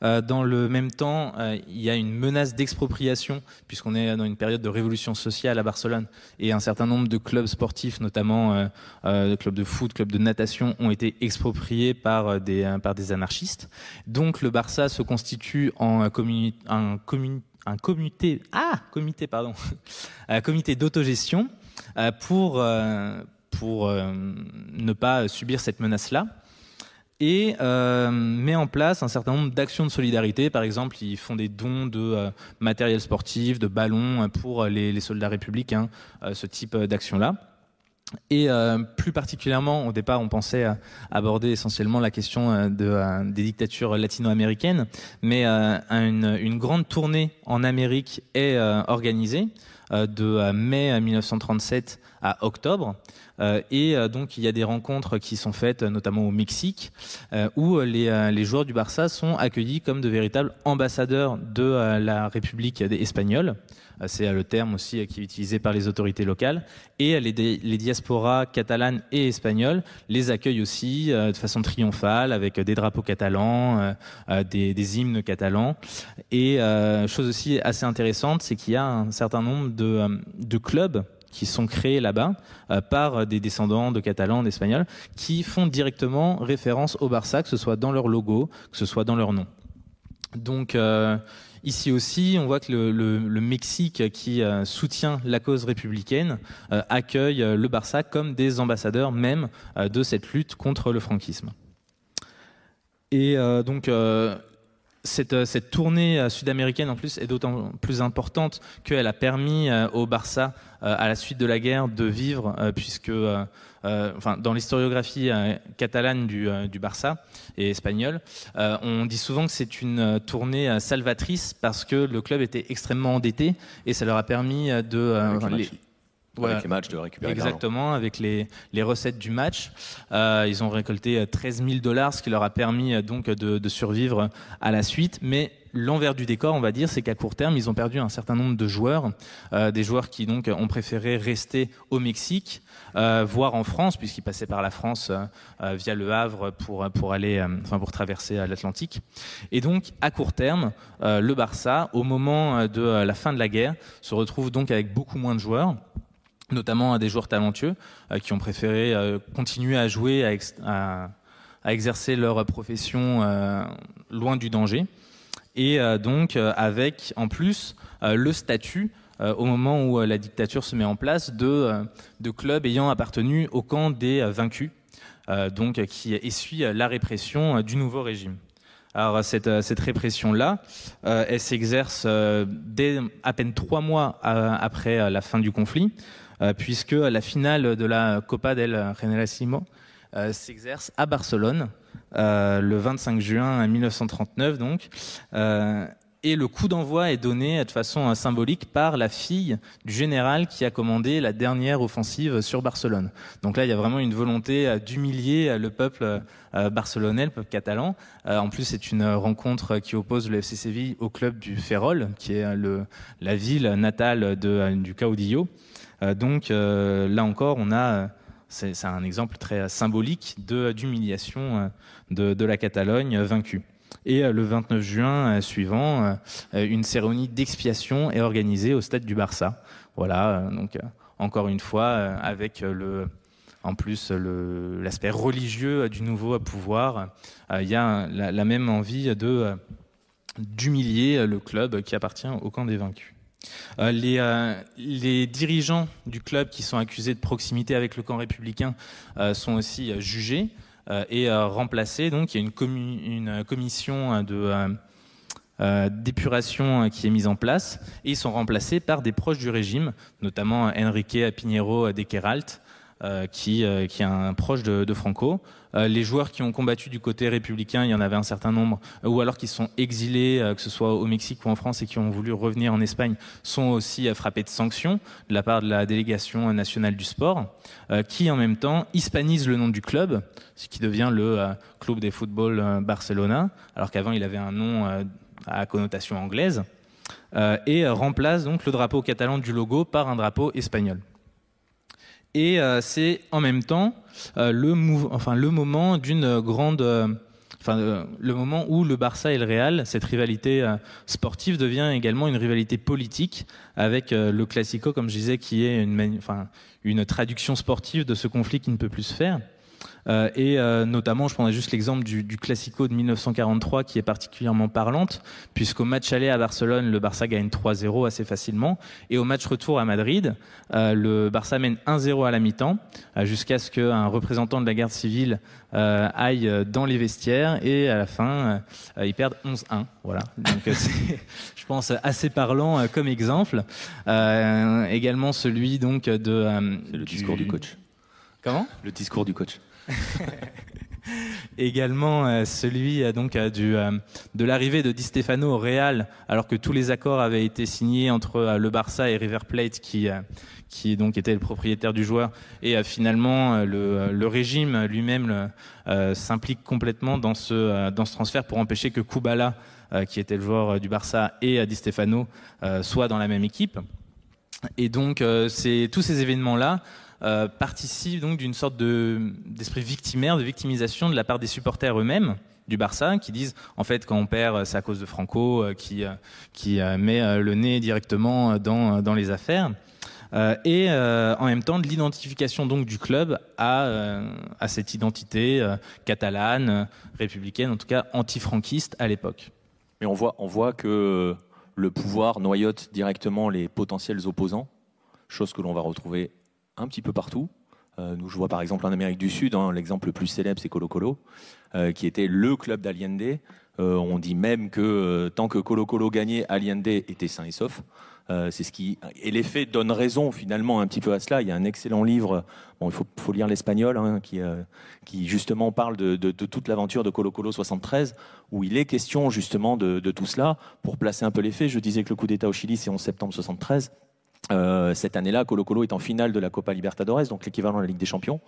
Euh, dans le même temps, euh, il y a une menace d'expropriation, puisqu'on est dans une période de révolution sociale à Barcelone, et un certain nombre de clubs sportifs, notamment euh, euh, clubs de foot, clubs de natation, ont été expropriés par des, euh, par des anarchistes. Donc le Barça se constitue en communi- un, communi- un comité, ah, comité, pardon, un comité d'autogestion euh, pour, euh, pour euh, ne pas subir cette menace-là. Et euh, met en place un certain nombre d'actions de solidarité. Par exemple, ils font des dons de euh, matériel sportif, de ballons pour les, les soldats républicains, euh, ce type d'actions-là. Et euh, plus particulièrement, au départ, on pensait euh, aborder essentiellement la question euh, de, euh, des dictatures latino-américaines, mais euh, une, une grande tournée en Amérique est euh, organisée euh, de euh, mai mille neuf cent trente-sept à octobre. Euh, et euh, donc il y a des rencontres qui sont faites notamment au Mexique euh, où les, euh, les joueurs du Barça sont accueillis comme de véritables ambassadeurs de euh, la République espagnole. Euh, c'est euh, le terme aussi euh, qui est utilisé par les autorités locales. Et les, les diasporas catalanes et espagnoles les accueillent aussi euh, de façon triomphale avec des drapeaux catalans, euh, euh, des, des hymnes catalans. Et euh, chose aussi assez intéressante, c'est qu'il y a un certain nombre de, euh, de clubs qui sont créés là-bas euh, par des descendants de Catalans, d'Espagnols, qui font directement référence au Barça, que ce soit dans leur logo, que ce soit dans leur nom. Donc euh, ici aussi, on voit que le, le, le Mexique, qui euh, soutient la cause républicaine, euh, accueille le Barça comme des ambassadeurs même euh, de cette lutte contre le franquisme. Et euh, donc... Euh, Cette, cette tournée sud-américaine en plus est d'autant plus importante qu'elle a permis euh, au Barça, euh, à la suite de la guerre, de vivre, euh, puisque euh, euh, enfin, dans l'historiographie euh, catalane du, euh, du Barça et espagnole, euh, on dit souvent que c'est une tournée euh, salvatrice parce que le club était extrêmement endetté et ça leur a permis de... Euh,
Avec
les,
Voilà. Avec les matchs de récupérer
Exactement, avec les, les recettes du match. Euh, ils ont récolté treize mille dollars, ce qui leur a permis donc de, de survivre à la suite. Mais l'envers du décor, on va dire, c'est qu'à court terme, ils ont perdu un certain nombre de joueurs, euh, des joueurs qui donc ont préféré rester au Mexique, euh, voire en France, puisqu'ils passaient par la France euh, via le Havre pour, pour, aller, euh, enfin pour traverser l'Atlantique. Et donc, à court terme, euh, le Barça, au moment de la fin de la guerre, se retrouve donc avec beaucoup moins de joueurs, notamment à des joueurs talentueux euh, qui ont préféré euh, continuer à jouer, à, ex- à, à exercer leur profession euh, loin du danger. Et euh, donc euh, avec en plus euh, le statut, euh, au moment où euh, la dictature se met en place, de, euh, de clubs ayant appartenu au camp des euh, vaincus, euh, donc qui essuie la répression euh, du nouveau régime. Alors cette, cette répression-là, euh, elle s'exerce euh, dès à peine trois mois euh, après la fin du conflit, euh, puisque la finale de la Copa del Generalísimo euh, s'exerce à Barcelone euh, le vingt-cinq juin mille neuf cent trente-neuf, donc. Euh, Et le coup d'envoi est donné de façon symbolique par la fille du général qui a commandé la dernière offensive sur Barcelone. Donc là, il y a vraiment une volonté d'humilier le peuple barcelonais, le peuple catalan. En plus, c'est une rencontre qui oppose le F C Séville au club du Ferrol, qui est le, la ville natale de, du Caudillo. Donc là encore, on a... C'est, c'est un exemple très symbolique de, d'humiliation de, de la Catalogne vaincue. Et le vingt-neuf juin suivant, une cérémonie d'expiation est organisée au stade du Barça. Voilà, donc encore une fois, avec le, en plus le, l'aspect religieux du nouveau pouvoir, il y a la, la même envie de, d'humilier le club qui appartient au camp des vaincus. Les, les dirigeants du club qui sont accusés de proximité avec le camp républicain sont aussi jugés et euh, remplacé. Donc, il y a une, commu- une commission de, euh, euh, d'épuration qui est mise en place et ils sont remplacés par des proches du régime, notamment Enrique Piñero de Queralt, euh, qui, euh, qui est un proche de, de Franco. Euh, les joueurs qui ont combattu du côté républicain, il y en avait un certain nombre, euh, ou alors qui sont exilés, euh, que ce soit au Mexique ou en France, et qui ont voulu revenir en Espagne, sont aussi euh, frappés de sanctions de la part de la délégation nationale du sport, euh, qui en même temps hispanise le nom du club, ce qui devient le euh, Club de Football euh, Barcelona, alors qu'avant il avait un nom euh, à connotation anglaise, euh, et remplace donc le drapeau catalan du logo par un drapeau espagnol. Et euh, c'est en même temps euh, le, mou- enfin, le moment d'une grande, euh, enfin, euh, le moment où le Barça et le Real, cette rivalité euh, sportive devient également une rivalité politique avec euh, le Classico, comme je disais, qui est une, mani- enfin, une traduction sportive de ce conflit qui ne peut plus se faire. Euh, et euh, notamment, je prendrais juste l'exemple du, du Classico de mille neuf cent quarante-trois qui est particulièrement parlante, puisqu'au match aller à Barcelone, le Barça gagne trois zéro assez facilement, et au match retour à Madrid, euh, le Barça mène un zéro à la mi-temps, euh, jusqu'à ce qu'un représentant de la garde civile euh, aille dans les vestiaires, et à la fin, euh, ils perdent onze un. Voilà. Donc, euh, c'est, je pense, assez parlant euh, comme exemple. Euh, également celui donc de euh,
C'est le discours du, du coach.
Comment ?
Le discours du coach.
Également euh, celui euh, donc euh, du euh, de l'arrivée de Di Stefano au Real, alors que tous les accords avaient été signés entre euh, le Barça et River Plate, qui euh, qui donc était le propriétaire du joueur, et euh, finalement euh, le le régime lui-même euh, s'implique complètement dans ce euh, dans ce transfert pour empêcher que Kubala, euh, qui était le joueur euh, du Barça, et euh, Di Stefano euh, soient dans la même équipe. Et donc euh, c'est tous ces événements-là Euh, participe donc d'une sorte de, d'esprit victimaire, de victimisation de la part des supporters eux-mêmes du Barça, qui disent en fait quand on perd c'est à cause de Franco, euh, qui, euh, qui euh, met euh, le nez directement dans, dans les affaires, euh, et euh, en même temps de l'identification donc du club à, euh, à cette identité euh, catalane, euh, républicaine, en tout cas anti-franquiste à l'époque.
Mais on voit, on voit que le pouvoir noyote directement les potentiels opposants, chose que l'on va retrouver un petit peu partout. Euh, nous, je vois par exemple en Amérique du Sud, hein, l'exemple le plus célèbre, c'est Colo-Colo, euh, qui était le club d'Allende. Euh, on dit même que euh, tant que Colo-Colo gagnait, Allende était sain et sauf. Euh, c'est ce qui et les faits donnent raison finalement un petit peu à cela. Il y a un excellent livre, bon, il faut, faut lire l'espagnol, hein, qui, euh, qui justement parle de, de, de toute l'aventure de Colo-Colo soixante-treize, où il est question justement de, de tout cela. Pour placer un peu les faits, je disais que le coup d'État au Chili, c'est onze septembre soixante-treize. Euh, cette année-là, Colo-Colo est en finale de la Copa Libertadores, donc l'équivalent de la Ligue des Champions,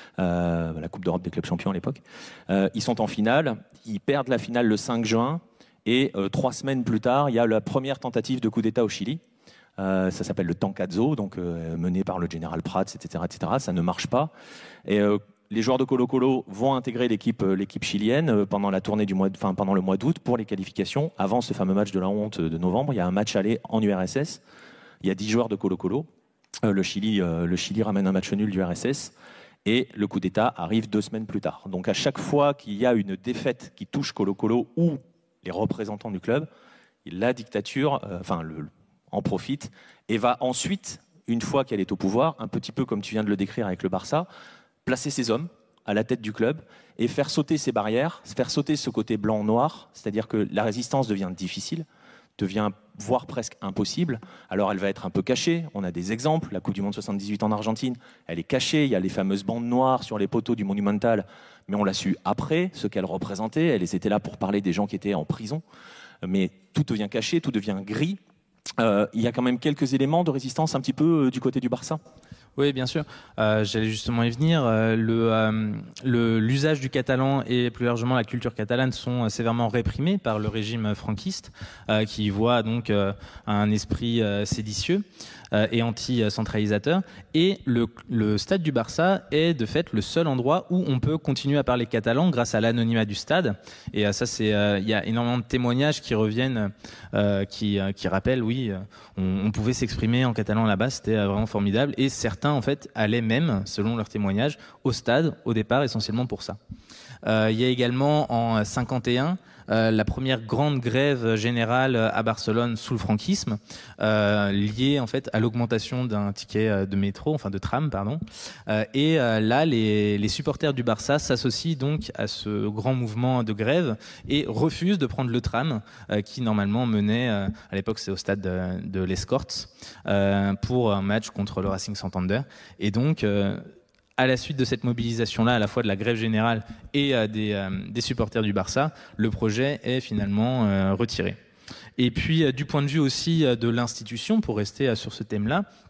euh, la Coupe d'Europe des clubs champions à l'époque. Euh, ils sont en finale, ils perdent la finale le cinq juin, et euh, trois semaines plus tard, il y a la première tentative de coup d'État au Chili. Euh, ça s'appelle le Tancazo, donc euh, mené par le général Prats, et cetera, et cetera. Ça ne marche pas. Et euh, les joueurs de Colo-Colo vont intégrer l'équipe, euh, l'équipe chilienne euh, pendant la tournée du mois, de, enfin, pendant le mois d'août pour les qualifications. Avant ce fameux match de la honte de novembre, il y a un match aller en U R S S. Il y a dix joueurs de Colo-Colo. Euh, le, Chili, euh, le Chili ramène un match nul du U R S S. Et le coup d'État arrive deux semaines plus tard. Donc à chaque fois qu'il y a une défaite qui touche Colo-Colo ou les représentants du club, la dictature euh, enfin, le, en profite et va ensuite, une fois qu'elle est au pouvoir, un petit peu comme tu viens de le décrire avec le Barça, placer ses hommes à la tête du club et faire sauter ces barrières, faire sauter ce côté blanc-noir, c'est-à-dire que la résistance devient difficile, devient voire presque impossible. Alors elle va être un peu cachée, on a des exemples, la Coupe du Monde soixante-dix-huit en Argentine, elle est cachée, il y a les fameuses bandes noires sur les poteaux du Monumental, mais on l'a su après, ce qu'elle représentait, elles étaient là pour parler des gens qui étaient en prison, mais tout devient caché, tout devient gris. Euh, il y a quand même quelques éléments de résistance un petit peu euh, du côté du Barça.
Oui, bien sûr. Euh, j'allais justement y venir. Euh, le, euh, le, l'usage du catalan et plus largement la culture catalane sont sévèrement réprimés par le régime franquiste, euh, qui voit donc euh, un esprit euh, séditieux euh, et anti-centralisateur. Et le, le stade du Barça est de fait le seul endroit où on peut continuer à parler catalan grâce à l'anonymat du stade. Et euh, ça, c'est, euh, il y a énormément de témoignages qui reviennent, euh, qui, euh, qui rappellent, oui, on, on pouvait s'exprimer en catalan là-bas, c'était euh, vraiment formidable. Et certains en fait allaient même, selon leurs témoignages, au stade au départ essentiellement pour ça. Euh, il y a également en cinquante et un euh, la première grande grève générale à Barcelone sous le franquisme, euh, liée en fait à l'augmentation d'un ticket de métro, enfin de tram, pardon. Euh, et euh, là, les, les supporters du Barça s'associent donc à ce grand mouvement de grève et refusent de prendre le tram euh, qui normalement menait, euh, à l'époque c'est au stade de, de Les Corts, euh, pour un match contre le Racing Santander. Et donc euh, à la suite de cette mobilisation-là, à la fois de la grève générale et euh, des, euh, des supporters du Barça, le projet est finalement euh, retiré. Et puis, euh, du point de vue aussi euh, de l'institution, pour rester euh, sur ce thème-là,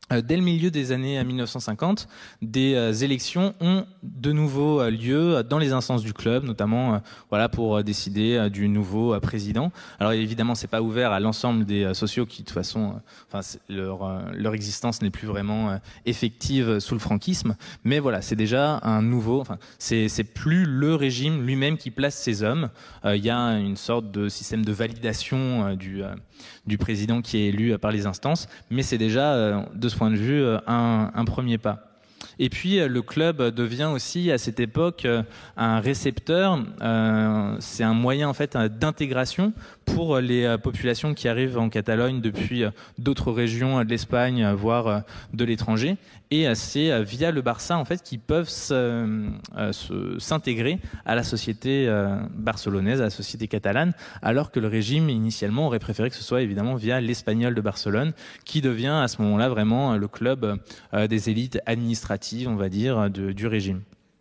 Dès le milieu des années mille neuf cent cinquante, des élections ont de nouveau lieu dans les instances du club, notamment voilà, pour décider du nouveau président. Alors évidemment, c'est pas ouvert à l'ensemble des socios qui, de toute façon, enfin, leur, leur existence n'est plus vraiment effective sous le franquisme. Mais voilà, c'est déjà un nouveau. Enfin, c'est, c'est plus le régime lui-même qui place ses hommes. Il y a une sorte de système de validation du du président qui est élu par les instances, mais c'est déjà, de ce point de vue, un, un premier pas. Et puis le club devient aussi à cette époque un récepteur, euh, c'est un moyen en fait d'intégration pour les populations qui arrivent en Catalogne depuis d'autres régions de l'Espagne, voire de l'étranger. Et c'est via le Barça en fait qu'ils peuvent se, se, s'intégrer à la société barcelonaise, à la société catalane, alors que le régime initialement aurait préféré que ce soit évidemment via l'Espagnol de Barcelone, qui devient à ce moment-là vraiment le club des élites administratives, on va dire, de, du régime.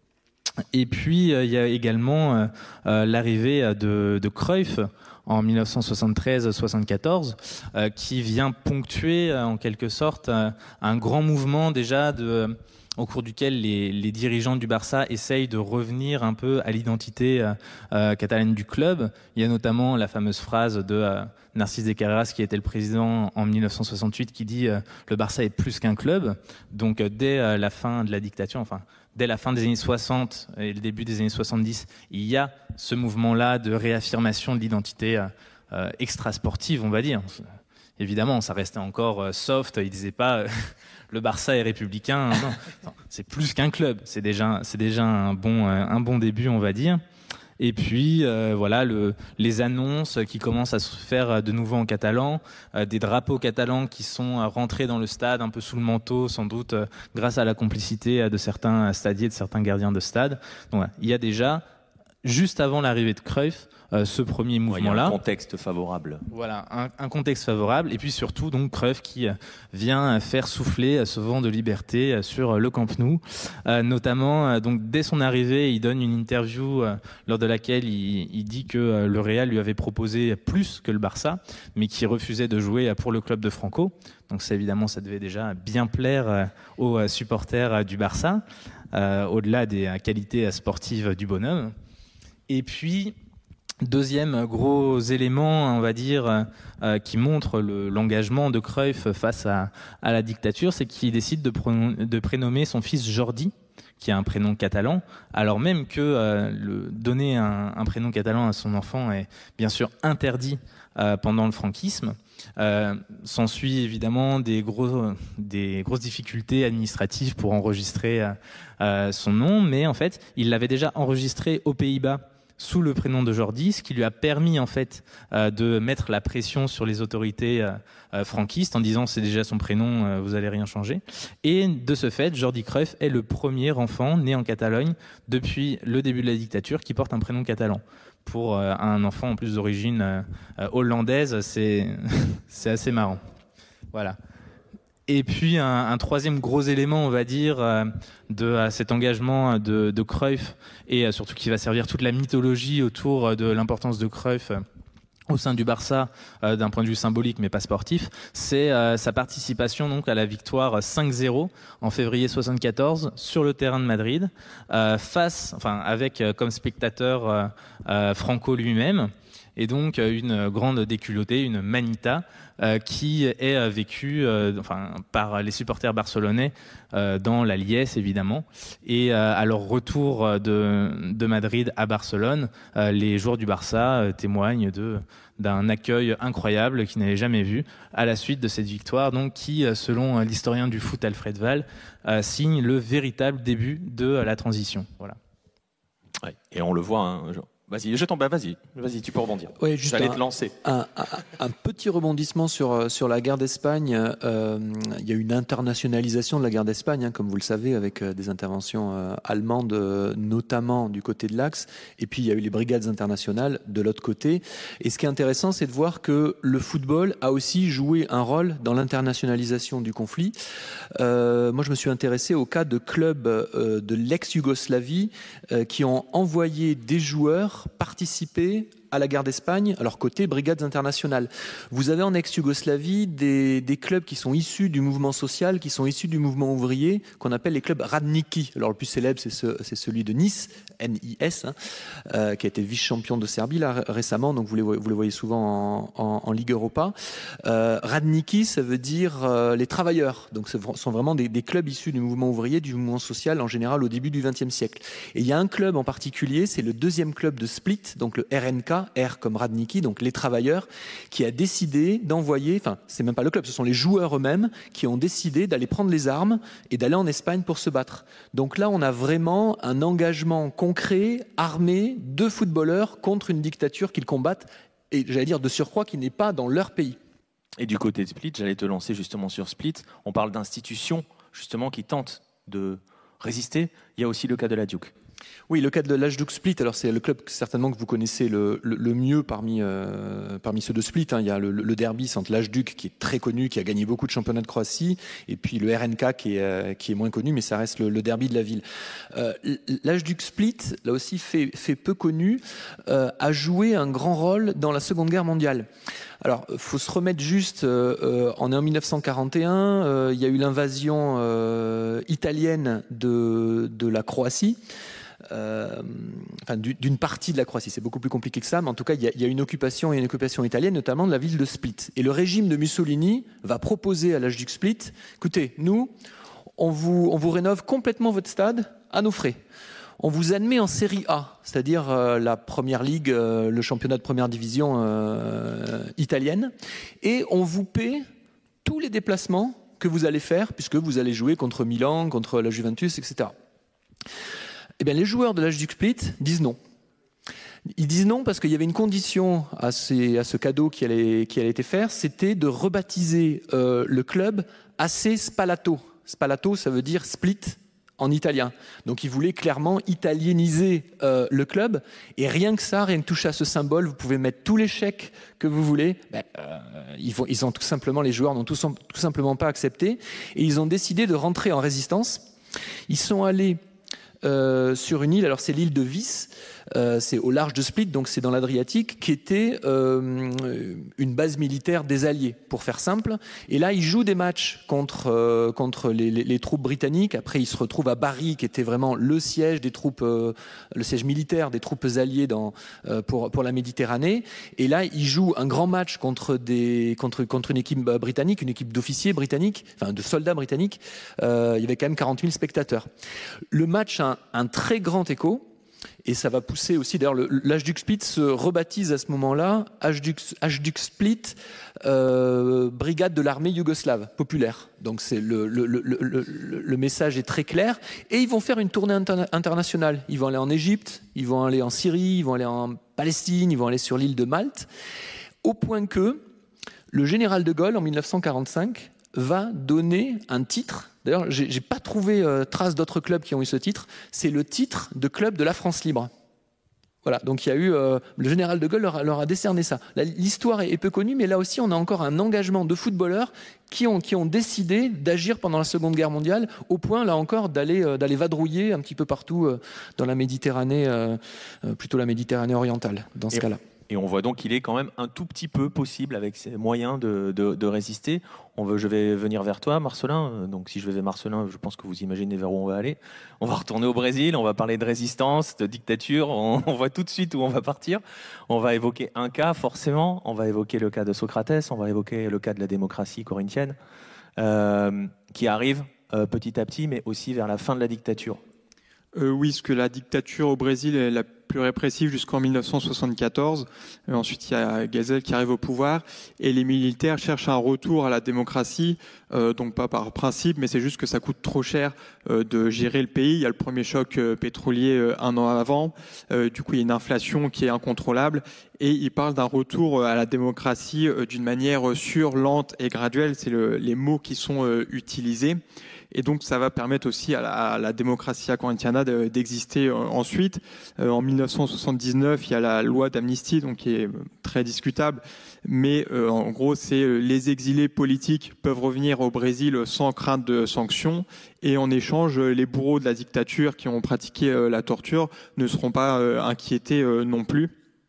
Et puis il y a également l'arrivée de, de Cruyff en mille neuf cent soixante-treize soixante-quatorze, euh, qui vient ponctuer euh, en quelque sorte euh, un grand mouvement déjà de, euh, au cours duquel les, les dirigeants du Barça essayent de revenir un peu à l'identité euh, euh, catalane du club. Il y a notamment la fameuse phrase de euh, Narcís de Carreras, qui était le président en mille neuf cent soixante-huit, qui dit euh, « le Barça est plus qu'un club ». Donc euh, dès euh, la fin de la dictature, enfin dès la fin des années soixante et le début des années soixante-dix, il y a ce mouvement-là de réaffirmation de l'identité euh, extra-sportive, on va dire. Évidemment, ça restait encore euh, soft, il disait pas euh, le Barça est républicain. Non, non, c'est plus qu'un club, c'est déjà, c'est déjà un bon, euh, un bon début, on va dire. Et puis euh, voilà le, les annonces qui commencent à se faire de nouveau en catalan, euh, des drapeaux catalans qui sont rentrés dans le stade un peu sous le manteau, sans doute euh, grâce à la complicité de certains stadiers, de certains gardiens de stade. Donc voilà, il y a déjà, juste avant l'arrivée de Cruyff, euh, ce premier mouvement-là.
Ouais, il y a un contexte favorable.
Voilà, un, un contexte favorable. Et puis surtout, donc, Cruyff qui vient faire souffler ce vent de liberté sur le Camp Nou. Euh, notamment, donc, dès son arrivée, il donne une interview euh, lors de laquelle il, il dit que euh, le Real lui avait proposé plus que le Barça, mais qu'il refusait de jouer pour le club de Franco. Donc ça, évidemment, ça devait déjà bien plaire euh, aux supporters du Barça, euh, au-delà des euh, qualités sportives du bonhomme. Et puis, deuxième gros élément, on va dire, euh, qui montre le, l'engagement de Cruyff face à, à la dictature, c'est qu'il décide de, pronom- de prénommer son fils Jordi, qui a un prénom catalan, alors même que euh, le, donner un, un prénom catalan à son enfant est bien sûr interdit euh, pendant le franquisme. Euh, s'ensuit évidemment des, gros, des grosses difficultés administratives pour enregistrer euh, son nom, mais en fait, il l'avait déjà enregistré aux Pays-Bas sous le prénom de Jordi, ce qui lui a permis en fait euh, de mettre la pression sur les autorités euh, euh, franquistes en disant c'est déjà son prénom, euh, vous allez rien changer. Et de ce fait, Jordi Cruyff est le premier enfant né en Catalogne depuis le début de la dictature qui porte un prénom catalan. Pour euh, un enfant en plus d'origine euh, euh, hollandaise, c'est c'est assez marrant. Voilà. Et puis un, un troisième gros élément, on va dire, euh, de euh, cet engagement de, de Cruyff, et euh, surtout qui va servir toute la mythologie autour euh, de l'importance de Cruyff euh, au sein du Barça, euh, d'un point de vue symbolique mais pas sportif, c'est euh, sa participation donc à la victoire cinq zéro en février soixante-quatorze sur le terrain de Madrid, euh, face, enfin avec euh, comme spectateur euh, euh, Franco lui-même. Et donc une grande déculottée, une manita, euh, qui est euh, vécue euh, enfin, par les supporters barcelonais euh, dans la liesse évidemment. Et euh, à leur retour de, de Madrid à Barcelone, euh, les joueurs du Barça euh, témoignent de, d'un accueil incroyable qu'ils n'avaient jamais vu à la suite de cette victoire, donc qui, selon l'historien du foot Alfred Wall, euh, signe le véritable début de la transition. Voilà.
Ouais, et on le voit, hein, genre. Vas-y, je tombe, vas-y, vas-y, tu peux rebondir.
Ouais, juste
J'allais
un,
te lancer.
Un, un, un petit rebondissement sur, sur la guerre d'Espagne. Euh, il y a une internationalisation de la guerre d'Espagne, hein, comme vous le savez, avec euh, des interventions euh, allemandes, euh, notamment du côté de l'Axe. Et puis, il y a eu les brigades internationales de l'autre côté. Et ce qui est intéressant, c'est de voir que le football a aussi joué un rôle dans l'internationalisation du conflit. Euh, moi, je me suis intéressé au cas de clubs euh, de l'ex-Yougoslavie euh, qui ont envoyé des joueurs participer à la guerre d'Espagne, alors côté brigades internationales. Vous avez en ex-Yougoslavie des, des clubs qui sont issus du mouvement social, qui sont issus du mouvement ouvrier, qu'on appelle les clubs Radnički. Alors le plus célèbre, c'est, ce, c'est celui de Nice, N I S, hein, euh, qui a été vice-champion de Serbie là, récemment, donc vous les, vous les voyez souvent en, en, en Ligue Europa. Euh, Radnički, ça veut dire euh, les travailleurs, donc ce sont vraiment des, des clubs issus du mouvement ouvrier, du mouvement social en général au début du vingtième siècle. Et il y a un club en particulier, c'est le deuxième club de Split, donc le R N K, R comme Radnički, donc les travailleurs, qui a décidé d'envoyer, enfin c'est même pas le club, ce sont les joueurs eux-mêmes qui ont décidé d'aller prendre les armes et d'aller en Espagne pour se battre. Donc là on a vraiment un engagement concret, armé, de footballeurs contre une dictature qu'ils combattent, et j'allais dire de surcroît qui n'est pas dans leur pays.
Et du côté de Split, j'allais te lancer justement sur Split, on parle d'institutions justement qui tentent de résister. Il y a aussi le cas de l'Hajduk.
Oui, le cas de l'Hajduk Split, alors c'est le club certainement que vous connaissez le, le, le mieux parmi, euh, parmi ceux de Split. Hein. Il y a le, le derby entre l'Hajduk qui est très connu, qui a gagné beaucoup de championnats de Croatie, et puis le R N K qui est, euh, qui est moins connu, mais ça reste le, le derby de la ville. Euh, L'Hajduk Split, là aussi fait, fait peu connu, euh, a joué un grand rôle dans la Seconde Guerre mondiale. Alors, il faut se remettre juste, euh, on est en mille neuf cent quarante et un, euh, il y a eu l'invasion euh, italienne de, de la Croatie. Euh, enfin, d'une partie de la Croatie, c'est beaucoup plus compliqué que ça, mais en tout cas il y a, il y a une occupation et une occupation italienne, notamment de la ville de Split. Et le régime de Mussolini va proposer à l'Hajduk Split, écoutez, nous, on vous, on vous rénove complètement votre stade à nos frais. On vous admet en série A, c'est-à-dire euh, la première ligue, euh, le championnat de première division euh, italienne, et on vous paie tous les déplacements que vous allez faire, puisque vous allez jouer contre Milan, contre la Juventus, et cetera. Eh bien, les joueurs de l'Hajduk Split disent non. Ils disent non parce qu'il y avait une condition à, ces, à ce cadeau qui allait, qui allait été fait, c'était de rebaptiser euh, le club A C Spalato. Spalato, ça veut dire split en italien. Donc ils voulaient clairement italieniser euh, le club, et rien que ça, rien que toucher à ce symbole, vous pouvez mettre tous les chèques que vous voulez, ben, euh, ils, vont, ils ont tout simplement, les joueurs n'ont tout, tout simplement pas accepté, et ils ont décidé de rentrer en résistance. Ils sont allés Euh, sur une île, alors c'est l'île de Vis, euh, c'est au large de Split, donc c'est dans l'Adriatique, qui était euh, une base militaire des Alliés, pour faire simple. Et là, ils jouent des matchs contre, euh, contre les, les, les troupes britanniques. Après, ils se retrouvent à Bari, qui était vraiment le siège des troupes, euh, le siège militaire des troupes alliées dans, euh, pour, pour la Méditerranée. Et là, ils jouent un grand match contre, des, contre, contre une équipe britannique, une équipe d'officiers britanniques, enfin de soldats britanniques. Euh, il y avait quand même quarante mille spectateurs. Le match a un, un très grand écho. Et ça va pousser aussi, d'ailleurs l'Hajduk Split se rebaptise à ce moment-là Hajduk, Hajduk Split euh, Brigade de l'armée yougoslave populaire. Donc c'est le, le, le, le, le message est très clair. Et ils vont faire une tournée inter- internationale. Ils vont aller en Égypte, ils vont aller en Syrie, ils vont aller en Palestine, ils vont aller sur l'île de Malte. Au point que le général de Gaulle, en mille neuf cent quarante-cinq, va donner un titre. D'ailleurs, j'ai, j'ai pas trouvé euh, trace d'autres clubs qui ont eu ce titre. C'est le titre de club de la France libre. Voilà. Donc il y a eu euh, le général de Gaulle leur, leur a décerné ça. Là, l'histoire est, est peu connue, mais là aussi on a encore un engagement de footballeurs qui ont qui ont décidé d'agir pendant la Seconde Guerre mondiale, au point là encore d'aller euh, d'aller vadrouiller un petit peu partout euh, dans la Méditerranée, euh, euh, plutôt la Méditerranée orientale dans ce
Et...
cas-là.
Et on voit donc qu'il est quand même un tout petit peu possible avec ses moyens de, de, de résister. On veut, je vais venir vers toi, Marcelin. Donc si je vais vers Marcelin, je pense que vous imaginez vers où on va aller. On va retourner au Brésil, on va parler de résistance, de dictature. On, on voit tout de suite où on va partir. On va évoquer un cas, forcément. On va évoquer le cas de Socrates, on va évoquer le cas de la démocratie corinthienne, euh, qui arrive euh, petit à petit, mais aussi vers la fin de la dictature.
Euh, oui, parce que la dictature au Brésil est la plus répressive jusqu'en mille neuf cent soixante-quatorze. Et ensuite, il y a Geisel qui arrive au pouvoir. Et les militaires cherchent un retour à la démocratie, euh, donc pas par principe, mais c'est juste que ça coûte trop cher euh, de gérer le pays. Il y a le premier choc euh, pétrolier euh, un an avant. Euh, du coup, il y a une inflation qui est incontrôlable. Et ils parlent d'un retour à la démocratie euh, d'une manière sûre, lente et graduelle. C'est le, les mots qui sont euh, utilisés. Et donc, ça va permettre aussi à la, à la Democracia Corintiana de, d'exister euh, ensuite. Euh, en mille neuf cent soixante-dix-neuf, il y a la loi d'amnistie, donc qui est très discutable. Mais euh, en gros, c'est euh, les exilés politiques peuvent revenir au Brésil sans crainte de sanctions. Et en échange, les bourreaux de la dictature qui ont pratiqué euh, la torture ne seront pas euh, inquiétés euh, non plus.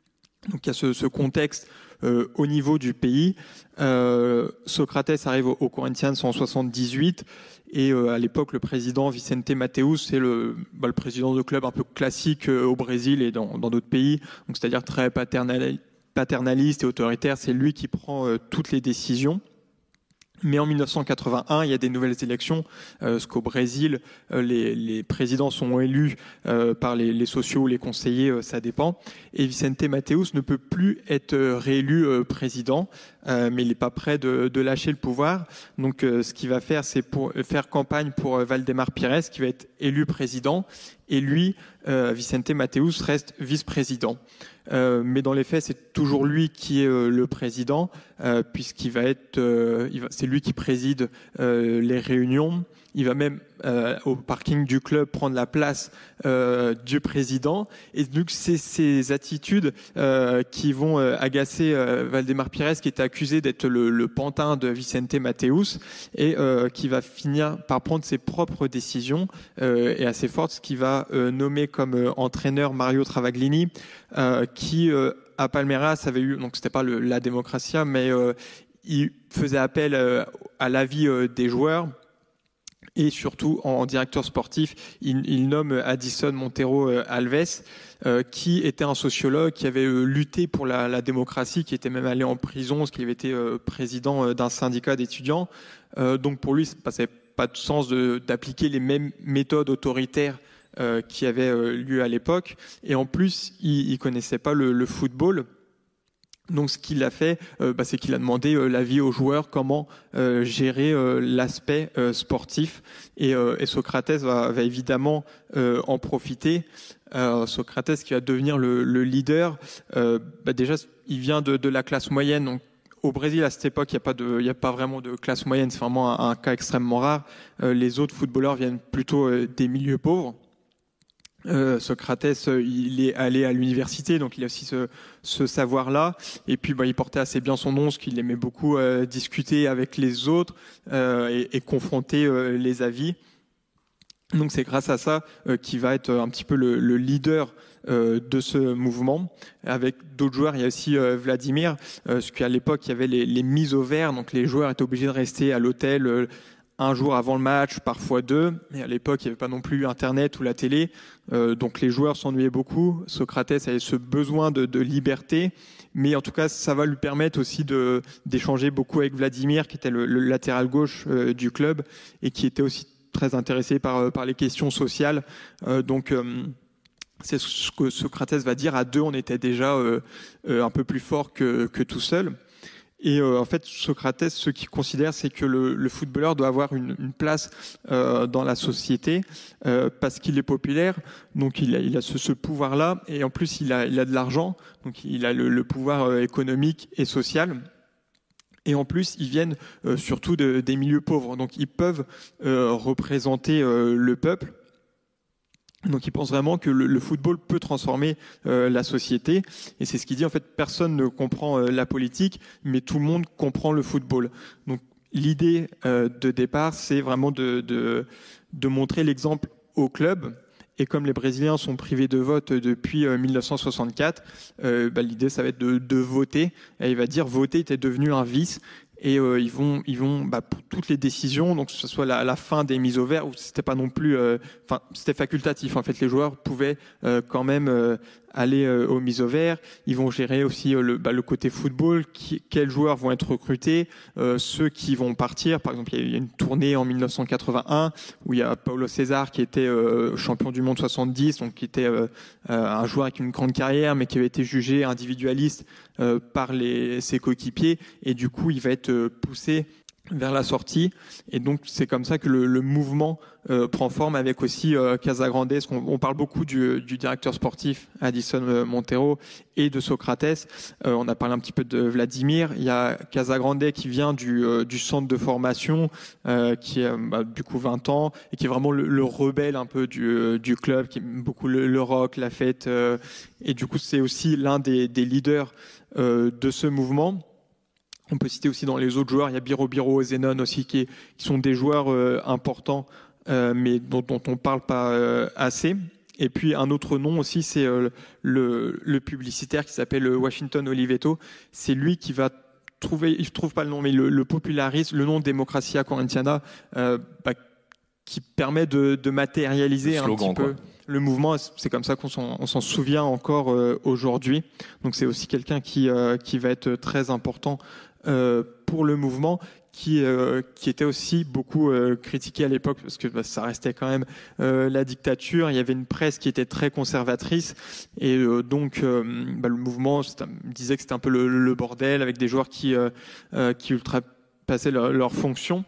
Donc il y a ce, ce contexte euh, au niveau du pays. Euh, Socrates arrive au, au Corinthians en soixante-dix-huit et euh, à l'époque le président Vicente Mateus, c'est le, bah, le président de club un peu classique euh, au Brésil et dans, dans d'autres pays, donc c'est-à-dire très paternal, paternaliste et autoritaire. C'est lui qui prend euh, toutes les décisions. Mais en mille neuf cent quatre-vingt-un, il y a des nouvelles élections, euh, parce qu'au Brésil, euh, les, les présidents sont élus euh, par les, les sociaux ou les conseillers, euh, ça dépend. Et Vicente Mateus ne peut plus être euh, réélu euh, président, euh, mais il n'est pas prêt de, de lâcher le pouvoir. Donc euh, ce qu'il va faire, c'est pour faire campagne pour euh, Valdemar Pires, qui va être élu président. Et lui, euh, Vicente Mateus, reste vice-président. Euh, mais dans les faits, c'est toujours lui qui est euh, le président, euh, puisqu'il va être, euh, il va, c'est lui qui préside euh, les réunions. Il va même euh, au parking du club prendre la place euh, du président. Et donc c'est ces attitudes euh, qui vont euh, agacer euh, Valdemar Pires, qui était accusé d'être le, le pantin de Vicente Mateus, et euh, qui va finir par prendre ses propres décisions euh, et assez fortes, ce qui va euh, nommer comme euh, entraîneur Mario Travaglini, euh, qui euh, à Palmeiras avait eu, donc c'était pas le, la Democracia, mais euh, il faisait appel euh, à l'avis euh, des joueurs. Et surtout, en directeur sportif, il, il nomme Addison Montero Alves, euh, qui était un sociologue qui avait euh, lutté pour la, la démocratie, qui était même allé en prison, parce qu'il avait été euh, président euh, d'un syndicat d'étudiants. Euh, donc pour lui, ça n'avait pas de sens de, d'appliquer les mêmes méthodes autoritaires euh, qui avaient euh, lieu à l'époque. Et en plus, il ne connaissait pas le, le football. Donc ce qu'il a fait, euh, bah, c'est qu'il a demandé euh, l'avis aux joueurs, comment euh, gérer euh, l'aspect euh, sportif. Et, euh, et Socrates va, va évidemment euh, en profiter. Euh, Socrates qui va devenir le, le leader, euh, bah, déjà il vient de, de la classe moyenne. Donc, au Brésil, à cette époque, il n'y a pas de, il n'y a pas vraiment de classe moyenne. C'est vraiment un, un cas extrêmement rare. Euh, les autres footballeurs viennent plutôt euh, des milieux pauvres. Euh, Socrates, euh, il est allé à l'université, donc il a aussi ce, ce savoir-là. Et puis, bah, il portait assez bien son nom, parce qu'il aimait beaucoup euh, discuter avec les autres euh, et, et confronter euh, les avis. Donc, c'est grâce à ça euh, qu'il va être un petit peu le, le leader euh, de ce mouvement. Avec d'autres joueurs, il y a aussi euh, Vladimir, euh, parce qu'à l'époque, il y avait les, les mises au vert, donc les joueurs étaient obligés de rester à l'hôtel euh, un jour avant le match, parfois deux. Et à l'époque, il n'y avait pas non plus Internet ou la télé. Euh, donc les joueurs s'ennuyaient beaucoup. Socrates avait ce besoin de, de liberté. Mais en tout cas, ça va lui permettre aussi de, d'échanger beaucoup avec Vladimir, qui était le, le latéral gauche euh, du club et qui était aussi très intéressé par, par les questions sociales. Euh, donc... Euh, c'est ce que Socrates va dire. À deux, on était déjà euh, euh, un peu plus fort que, que tout seul. Et euh, en fait, Socrates, ce qu'il considère, c'est que le, le footballeur doit avoir une, une place euh, dans la société euh, parce qu'il est populaire. Donc, il a, il a ce, ce pouvoir-là. Et en plus, il a, il a de l'argent. Donc, il a le, le pouvoir euh, économique et social. Et en plus, ils viennent euh, surtout de, des milieux pauvres. Donc, ils peuvent euh, représenter euh, le peuple. Donc, il pense vraiment que le, le football peut transformer euh, la société. Et c'est ce qu'il dit. En fait, personne ne comprend euh, la politique, mais tout le monde comprend le football. Donc, l'idée euh, de départ, c'est vraiment de, de, de montrer l'exemple au club. Et comme les Brésiliens sont privés de vote depuis euh, mille neuf cent soixante-quatre, euh, bah, l'idée, ça va être de, de voter. Et il va dire voter était devenu un vice. Et euh, ils vont, ils vont, bah, pour toutes les décisions, donc que ce soit la, la fin des mises au vert, où c'était pas non plus, enfin, euh, c'était facultatif. En fait, les joueurs pouvaient euh, quand même euh, aller euh, aux mises au vert. Ils vont gérer aussi euh, le, bah, le côté football, qui, quels joueurs vont être recrutés, euh, ceux qui vont partir. Par exemple, il y a eu une tournée en mille neuf cent quatre-vingt-un où il y a Paulo César qui était euh, champion du monde soixante-dix, donc qui était euh, euh, un joueur avec une grande carrière, mais qui avait été jugé individualiste euh, par les, ses coéquipiers, et du coup, il va être euh, poussé vers la sortie. Et donc, c'est comme ça que le, le mouvement euh, prend forme, avec aussi euh, Casagrande. On, on parle beaucoup du, du directeur sportif Addison Montero et de Socrates. Euh, on a parlé un petit peu de Vladimir. Il y a Casagrande qui vient du, euh, du centre de formation, euh, qui a bah, du coup vingt ans, et qui est vraiment le, le rebelle un peu du, euh, du club, qui aime beaucoup le, le rock, la fête. Euh, et du coup, c'est aussi l'un des, des leaders euh, de ce mouvement. On peut citer aussi dans les autres joueurs, il y a Biro Biro, Zenon aussi, qui, est, qui sont des joueurs euh, importants, euh, mais dont, dont on ne parle pas euh, assez. Et puis un autre nom aussi, c'est euh, le, le publicitaire qui s'appelle Washington Oliveto. C'est lui qui va trouver, il ne trouve pas le nom, mais le, le popularise, le nom Democratia Corintiana, euh, bah, qui permet de, de matérialiser slogan, un petit peu quoi. Le mouvement. C'est comme ça qu'on s'en, on s'en souvient encore euh, aujourd'hui. Donc c'est aussi quelqu'un qui, euh, qui va être très important euh, pour le mouvement, qui, euh, qui était aussi beaucoup euh, critiqué à l'époque, parce que bah, ça restait quand même euh, la dictature. Il y avait une presse qui était très conservatrice, et euh, donc euh, bah, le mouvement disait que c'était un peu le, le bordel, avec des joueurs qui, euh, euh, qui ultrapassaient leur, leur fonction.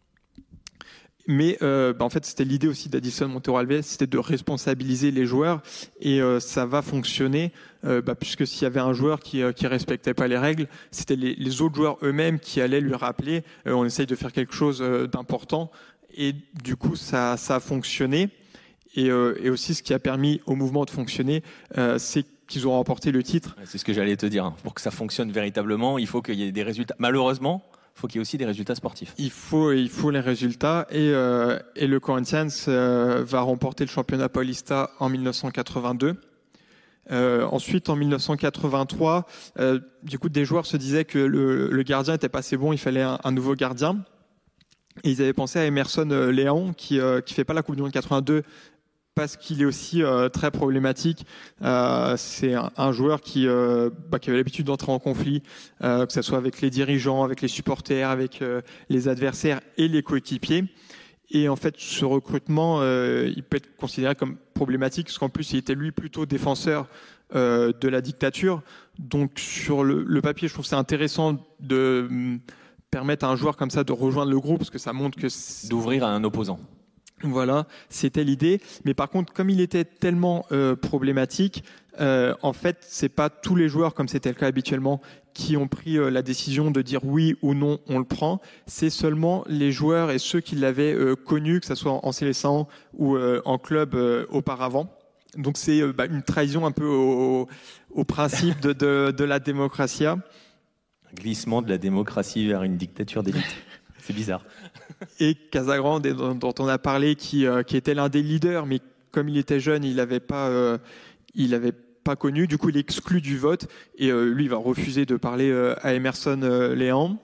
Mais euh, bah en fait, c'était l'idée aussi d'Adison Montero Alves, c'était de responsabiliser les joueurs, et euh, ça va fonctionner, euh, bah, puisque s'il y avait un joueur qui euh, qui respectait pas les règles, c'était les, les autres joueurs eux-mêmes qui allaient lui rappeler euh, on essaye de faire quelque chose euh, d'important, et du coup ça ça a fonctionné. Et, euh, et aussi ce qui a permis au mouvement de fonctionner, euh, c'est qu'ils ont remporté le titre.
C'est ce que j'allais te dire. Pour que ça fonctionne véritablement, il faut qu'il y ait des résultats. Malheureusement, il faut qu'il y ait aussi des résultats sportifs.
Il faut, il faut les résultats. Et, euh, et le Corinthians euh, va remporter le championnat paulista en mille neuf cent quatre-vingt-deux. Euh, ensuite, en mille neuf cent quatre-vingt-trois, euh, du coup, des joueurs se disaient que le, le gardien était pas assez bon, il fallait un, un nouveau gardien. Et ils avaient pensé à Emerson Léon, qui euh, qui fait pas la Coupe du Monde quatre-vingt-deux, parce qu'il est aussi euh, très problématique. Euh, c'est un, un joueur qui, euh, bah, qui avait l'habitude d'entrer en conflit, euh, que ce soit avec les dirigeants, avec les supporters, avec euh, les adversaires et les coéquipiers. Et en fait, ce recrutement, euh, il peut être considéré comme problématique, parce qu'en plus, il était lui plutôt défenseur euh, de la dictature. Donc, sur le, le papier, je trouve que c'est intéressant de hum, permettre à un joueur comme ça de rejoindre le groupe, parce que ça montre que...
D'ouvrir à un opposant.
Voilà, c'était l'idée. Mais par contre, comme il était tellement euh, problématique, euh, en fait, c'est pas tous les joueurs, comme c'était le cas habituellement, qui ont pris euh, la décision de dire oui ou non, on le prend. C'est seulement les joueurs et ceux qui l'avaient euh, connu, que ce soit en Célestin ou euh, en club euh, auparavant. Donc c'est euh, bah, une trahison un peu au, au principe de, de, de la démocratie.
Un glissement de la démocratie vers une dictature d'élite. C'est bizarre.
Et Casagrande, dont on a parlé, qui, euh, qui était l'un des leaders, mais comme il était jeune, il n'avait pas, euh, il avait pas connu. Du coup, il est exclu du vote. Et euh, lui, il va refuser de parler euh, à Emerson euh, Léon.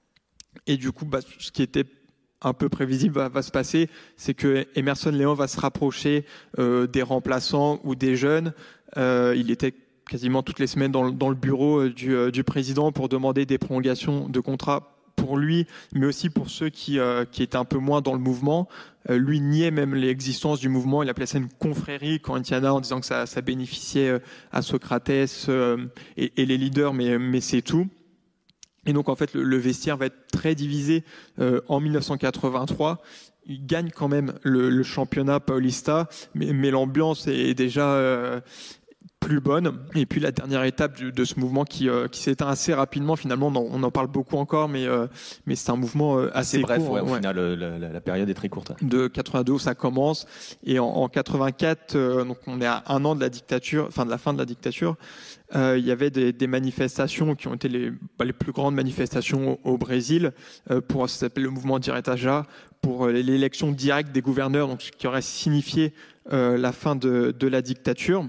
Et du coup, bah, ce qui était un peu prévisible va, va se passer, c'est que Emerson Léon va se rapprocher euh, des remplaçants ou des jeunes. Euh, il était quasiment toutes les semaines dans le, dans le bureau du, euh, du président pour demander des prolongations de contrat pour lui, mais aussi pour ceux qui, euh, qui étaient un peu moins dans le mouvement. Euh, lui niait même l'existence du mouvement. Il appelait ça une confrérie corintiana en disant que ça, ça bénéficiait euh, à Socrates euh, et, et les leaders, mais, mais c'est tout. Et donc, en fait, le, le vestiaire va être très divisé euh, en mille neuf cent quatre-vingt-trois. Il gagne quand même le, le championnat paulista, mais, mais l'ambiance est déjà... Euh, plus bonne. Et puis la dernière étape de, de ce mouvement qui, euh, qui s'éteint assez rapidement, finalement, on en, on en parle beaucoup encore, mais, euh, mais c'est un mouvement euh, assez
c'est bref,
court.
Ouais, au
ouais.
final, euh, la, la période est très courte.
De quatre-vingt-deux où ça commence, et en, en quatre-vingt-quatre, euh, donc on est à un an de la dictature, enfin de la fin de la dictature, euh, il y avait des, des manifestations qui ont été les, bah, les plus grandes manifestations au, au Brésil, euh, pour ça s'appelle le mouvement Direitaja, pour l'élection directe des gouverneurs, donc ce qui aurait signifié euh, la fin de, de la dictature.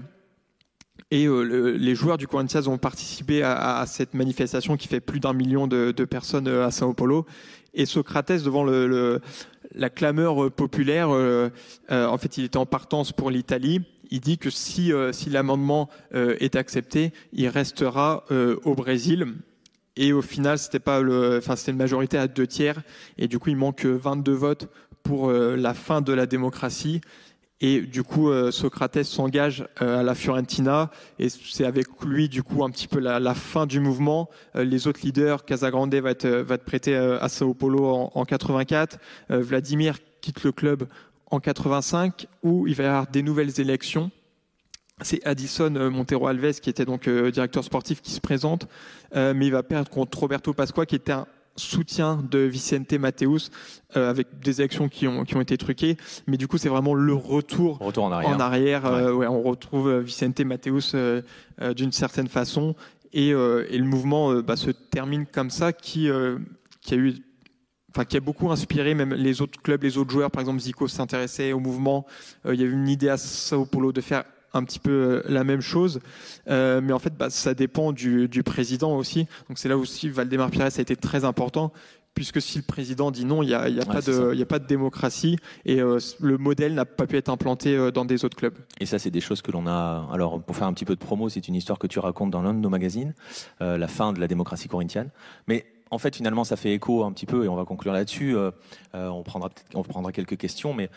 Et euh, le, les joueurs du Corinthians ont participé à, à cette manifestation qui fait plus d'un million de, de personnes à São Paulo. Et Socrates, devant le, le, la clameur populaire, euh, euh, en fait, il était en partance pour l'Italie. Il dit que si, euh, si l'amendement euh, est accepté, il restera euh, au Brésil. Et au final, c'était pas le, enfin, c'était une majorité à deux tiers. Et du coup, il manque vingt-deux votes pour euh, la fin de la démocratie. Et du coup, euh, Socrates s'engage euh, à la Fiorentina, et c'est avec lui, du coup, un petit peu la, la fin du mouvement. Euh, les autres leaders, Casagrande va être, va être prêté euh, à São Paulo en, en quatre-vingt-quatre. Euh, Vladimir quitte le club en quatre-vingt-cinq, où il va y avoir des nouvelles élections. C'est Adison Montero Alves, qui était donc euh, directeur sportif, qui se présente, euh, mais il va perdre contre Roberto Pasqua, qui était un soutien de Vicente Mateus, euh, avec des élections qui ont, qui ont été truquées. Mais du coup, c'est vraiment le retour,
retour en arrière.
En arrière
ouais.
Euh, ouais, on retrouve Vicente Mateus euh, euh, d'une certaine façon. Et, euh, et le mouvement euh, bah, se termine comme ça, qui, euh, qui a eu enfin, qui a beaucoup inspiré même les autres clubs, les autres joueurs. Par exemple, Zico s'intéressait au mouvement. Euh, il y a eu une idée à Sao Paulo de faire un petit peu euh, la même chose. Euh, mais en fait, bah, ça dépend du, du président aussi. Donc c'est là aussi Valdemar Pires a été très important, puisque si le président dit non, il n'y a, il y a,
Ouais,
a pas de démocratie et euh, le modèle n'a pas pu être implanté euh, dans des autres clubs.
Et ça, c'est des choses que l'on a. Alors, pour faire un petit peu de promo, c'est une histoire que tu racontes dans l'un de nos magazines, euh, la fin de la démocratie corinthienne. Mais en fait, finalement, ça fait écho un petit peu, et on va conclure là-dessus. Euh, euh, on prendra peut-être, on prendra quelques questions, mais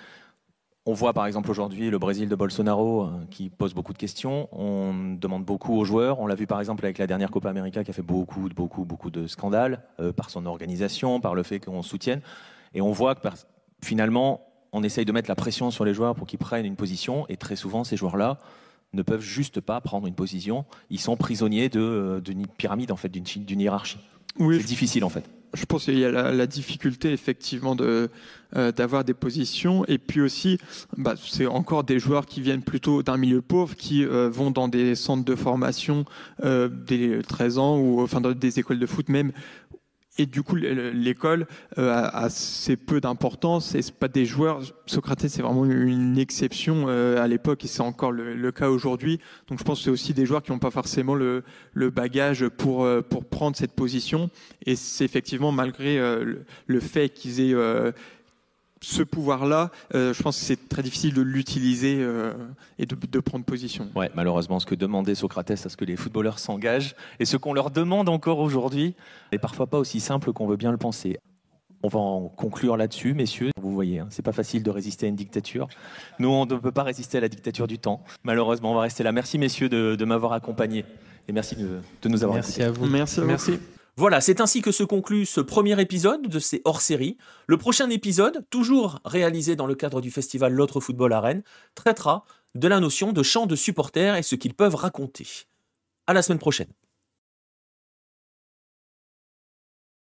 on voit par exemple aujourd'hui le Brésil de Bolsonaro euh, qui pose beaucoup de questions. On demande beaucoup aux joueurs. On l'a vu par exemple avec la dernière Copa América qui a fait beaucoup, beaucoup, beaucoup de scandales euh, par son organisation, par le fait qu'on soutienne. Et on voit que par- finalement, on essaye de mettre la pression sur les joueurs pour qu'ils prennent une position. Et très souvent, ces joueurs-là ne peuvent juste pas prendre une position. Ils sont prisonniers de, euh, d'une pyramide, en fait, d'une, chi- d'une hiérarchie.
Oui,
C'est difficile en fait.
je pense qu'il y a la, la difficulté effectivement de, euh, d'avoir des positions et puis aussi bah, c'est encore des joueurs qui viennent plutôt d'un milieu pauvre qui euh, vont dans des centres de formation euh, dès treize ans ou enfin dans des écoles de foot même. Et du coup, l'école euh, a assez peu d'importance et c'est pas des joueurs. Socrates, c'est vraiment une exception euh, à l'époque et c'est encore le, le cas aujourd'hui. Donc, je pense que c'est aussi des joueurs qui n'ont pas forcément le, le bagage pour euh, pour prendre cette position. Et c'est effectivement malgré euh, le, le fait qu'ils aient euh, ce pouvoir-là, euh, je pense que c'est très difficile de l'utiliser euh, et de, de prendre position.
Ouais, malheureusement, ce que demandait Socrates à ce que les footballeurs s'engagent et ce qu'on leur demande encore aujourd'hui n'est parfois pas aussi simple qu'on veut bien le penser. On va en conclure là-dessus, messieurs. Vous voyez, hein, c'est pas facile de résister à une dictature. Nous, on ne peut pas résister à la dictature du temps. Malheureusement, on va rester là. Merci, messieurs, de, de m'avoir accompagné et merci de, de nous avoir
Merci
écoutés.
à vous.
Merci. À vous.
Merci.
Voilà, c'est ainsi que se conclut ce premier épisode de ces hors-séries. Le prochain épisode, toujours réalisé dans le cadre du festival L'Autre Football à Rennes, traitera de la notion de chant de supporters et ce qu'ils peuvent raconter. À la semaine prochaine.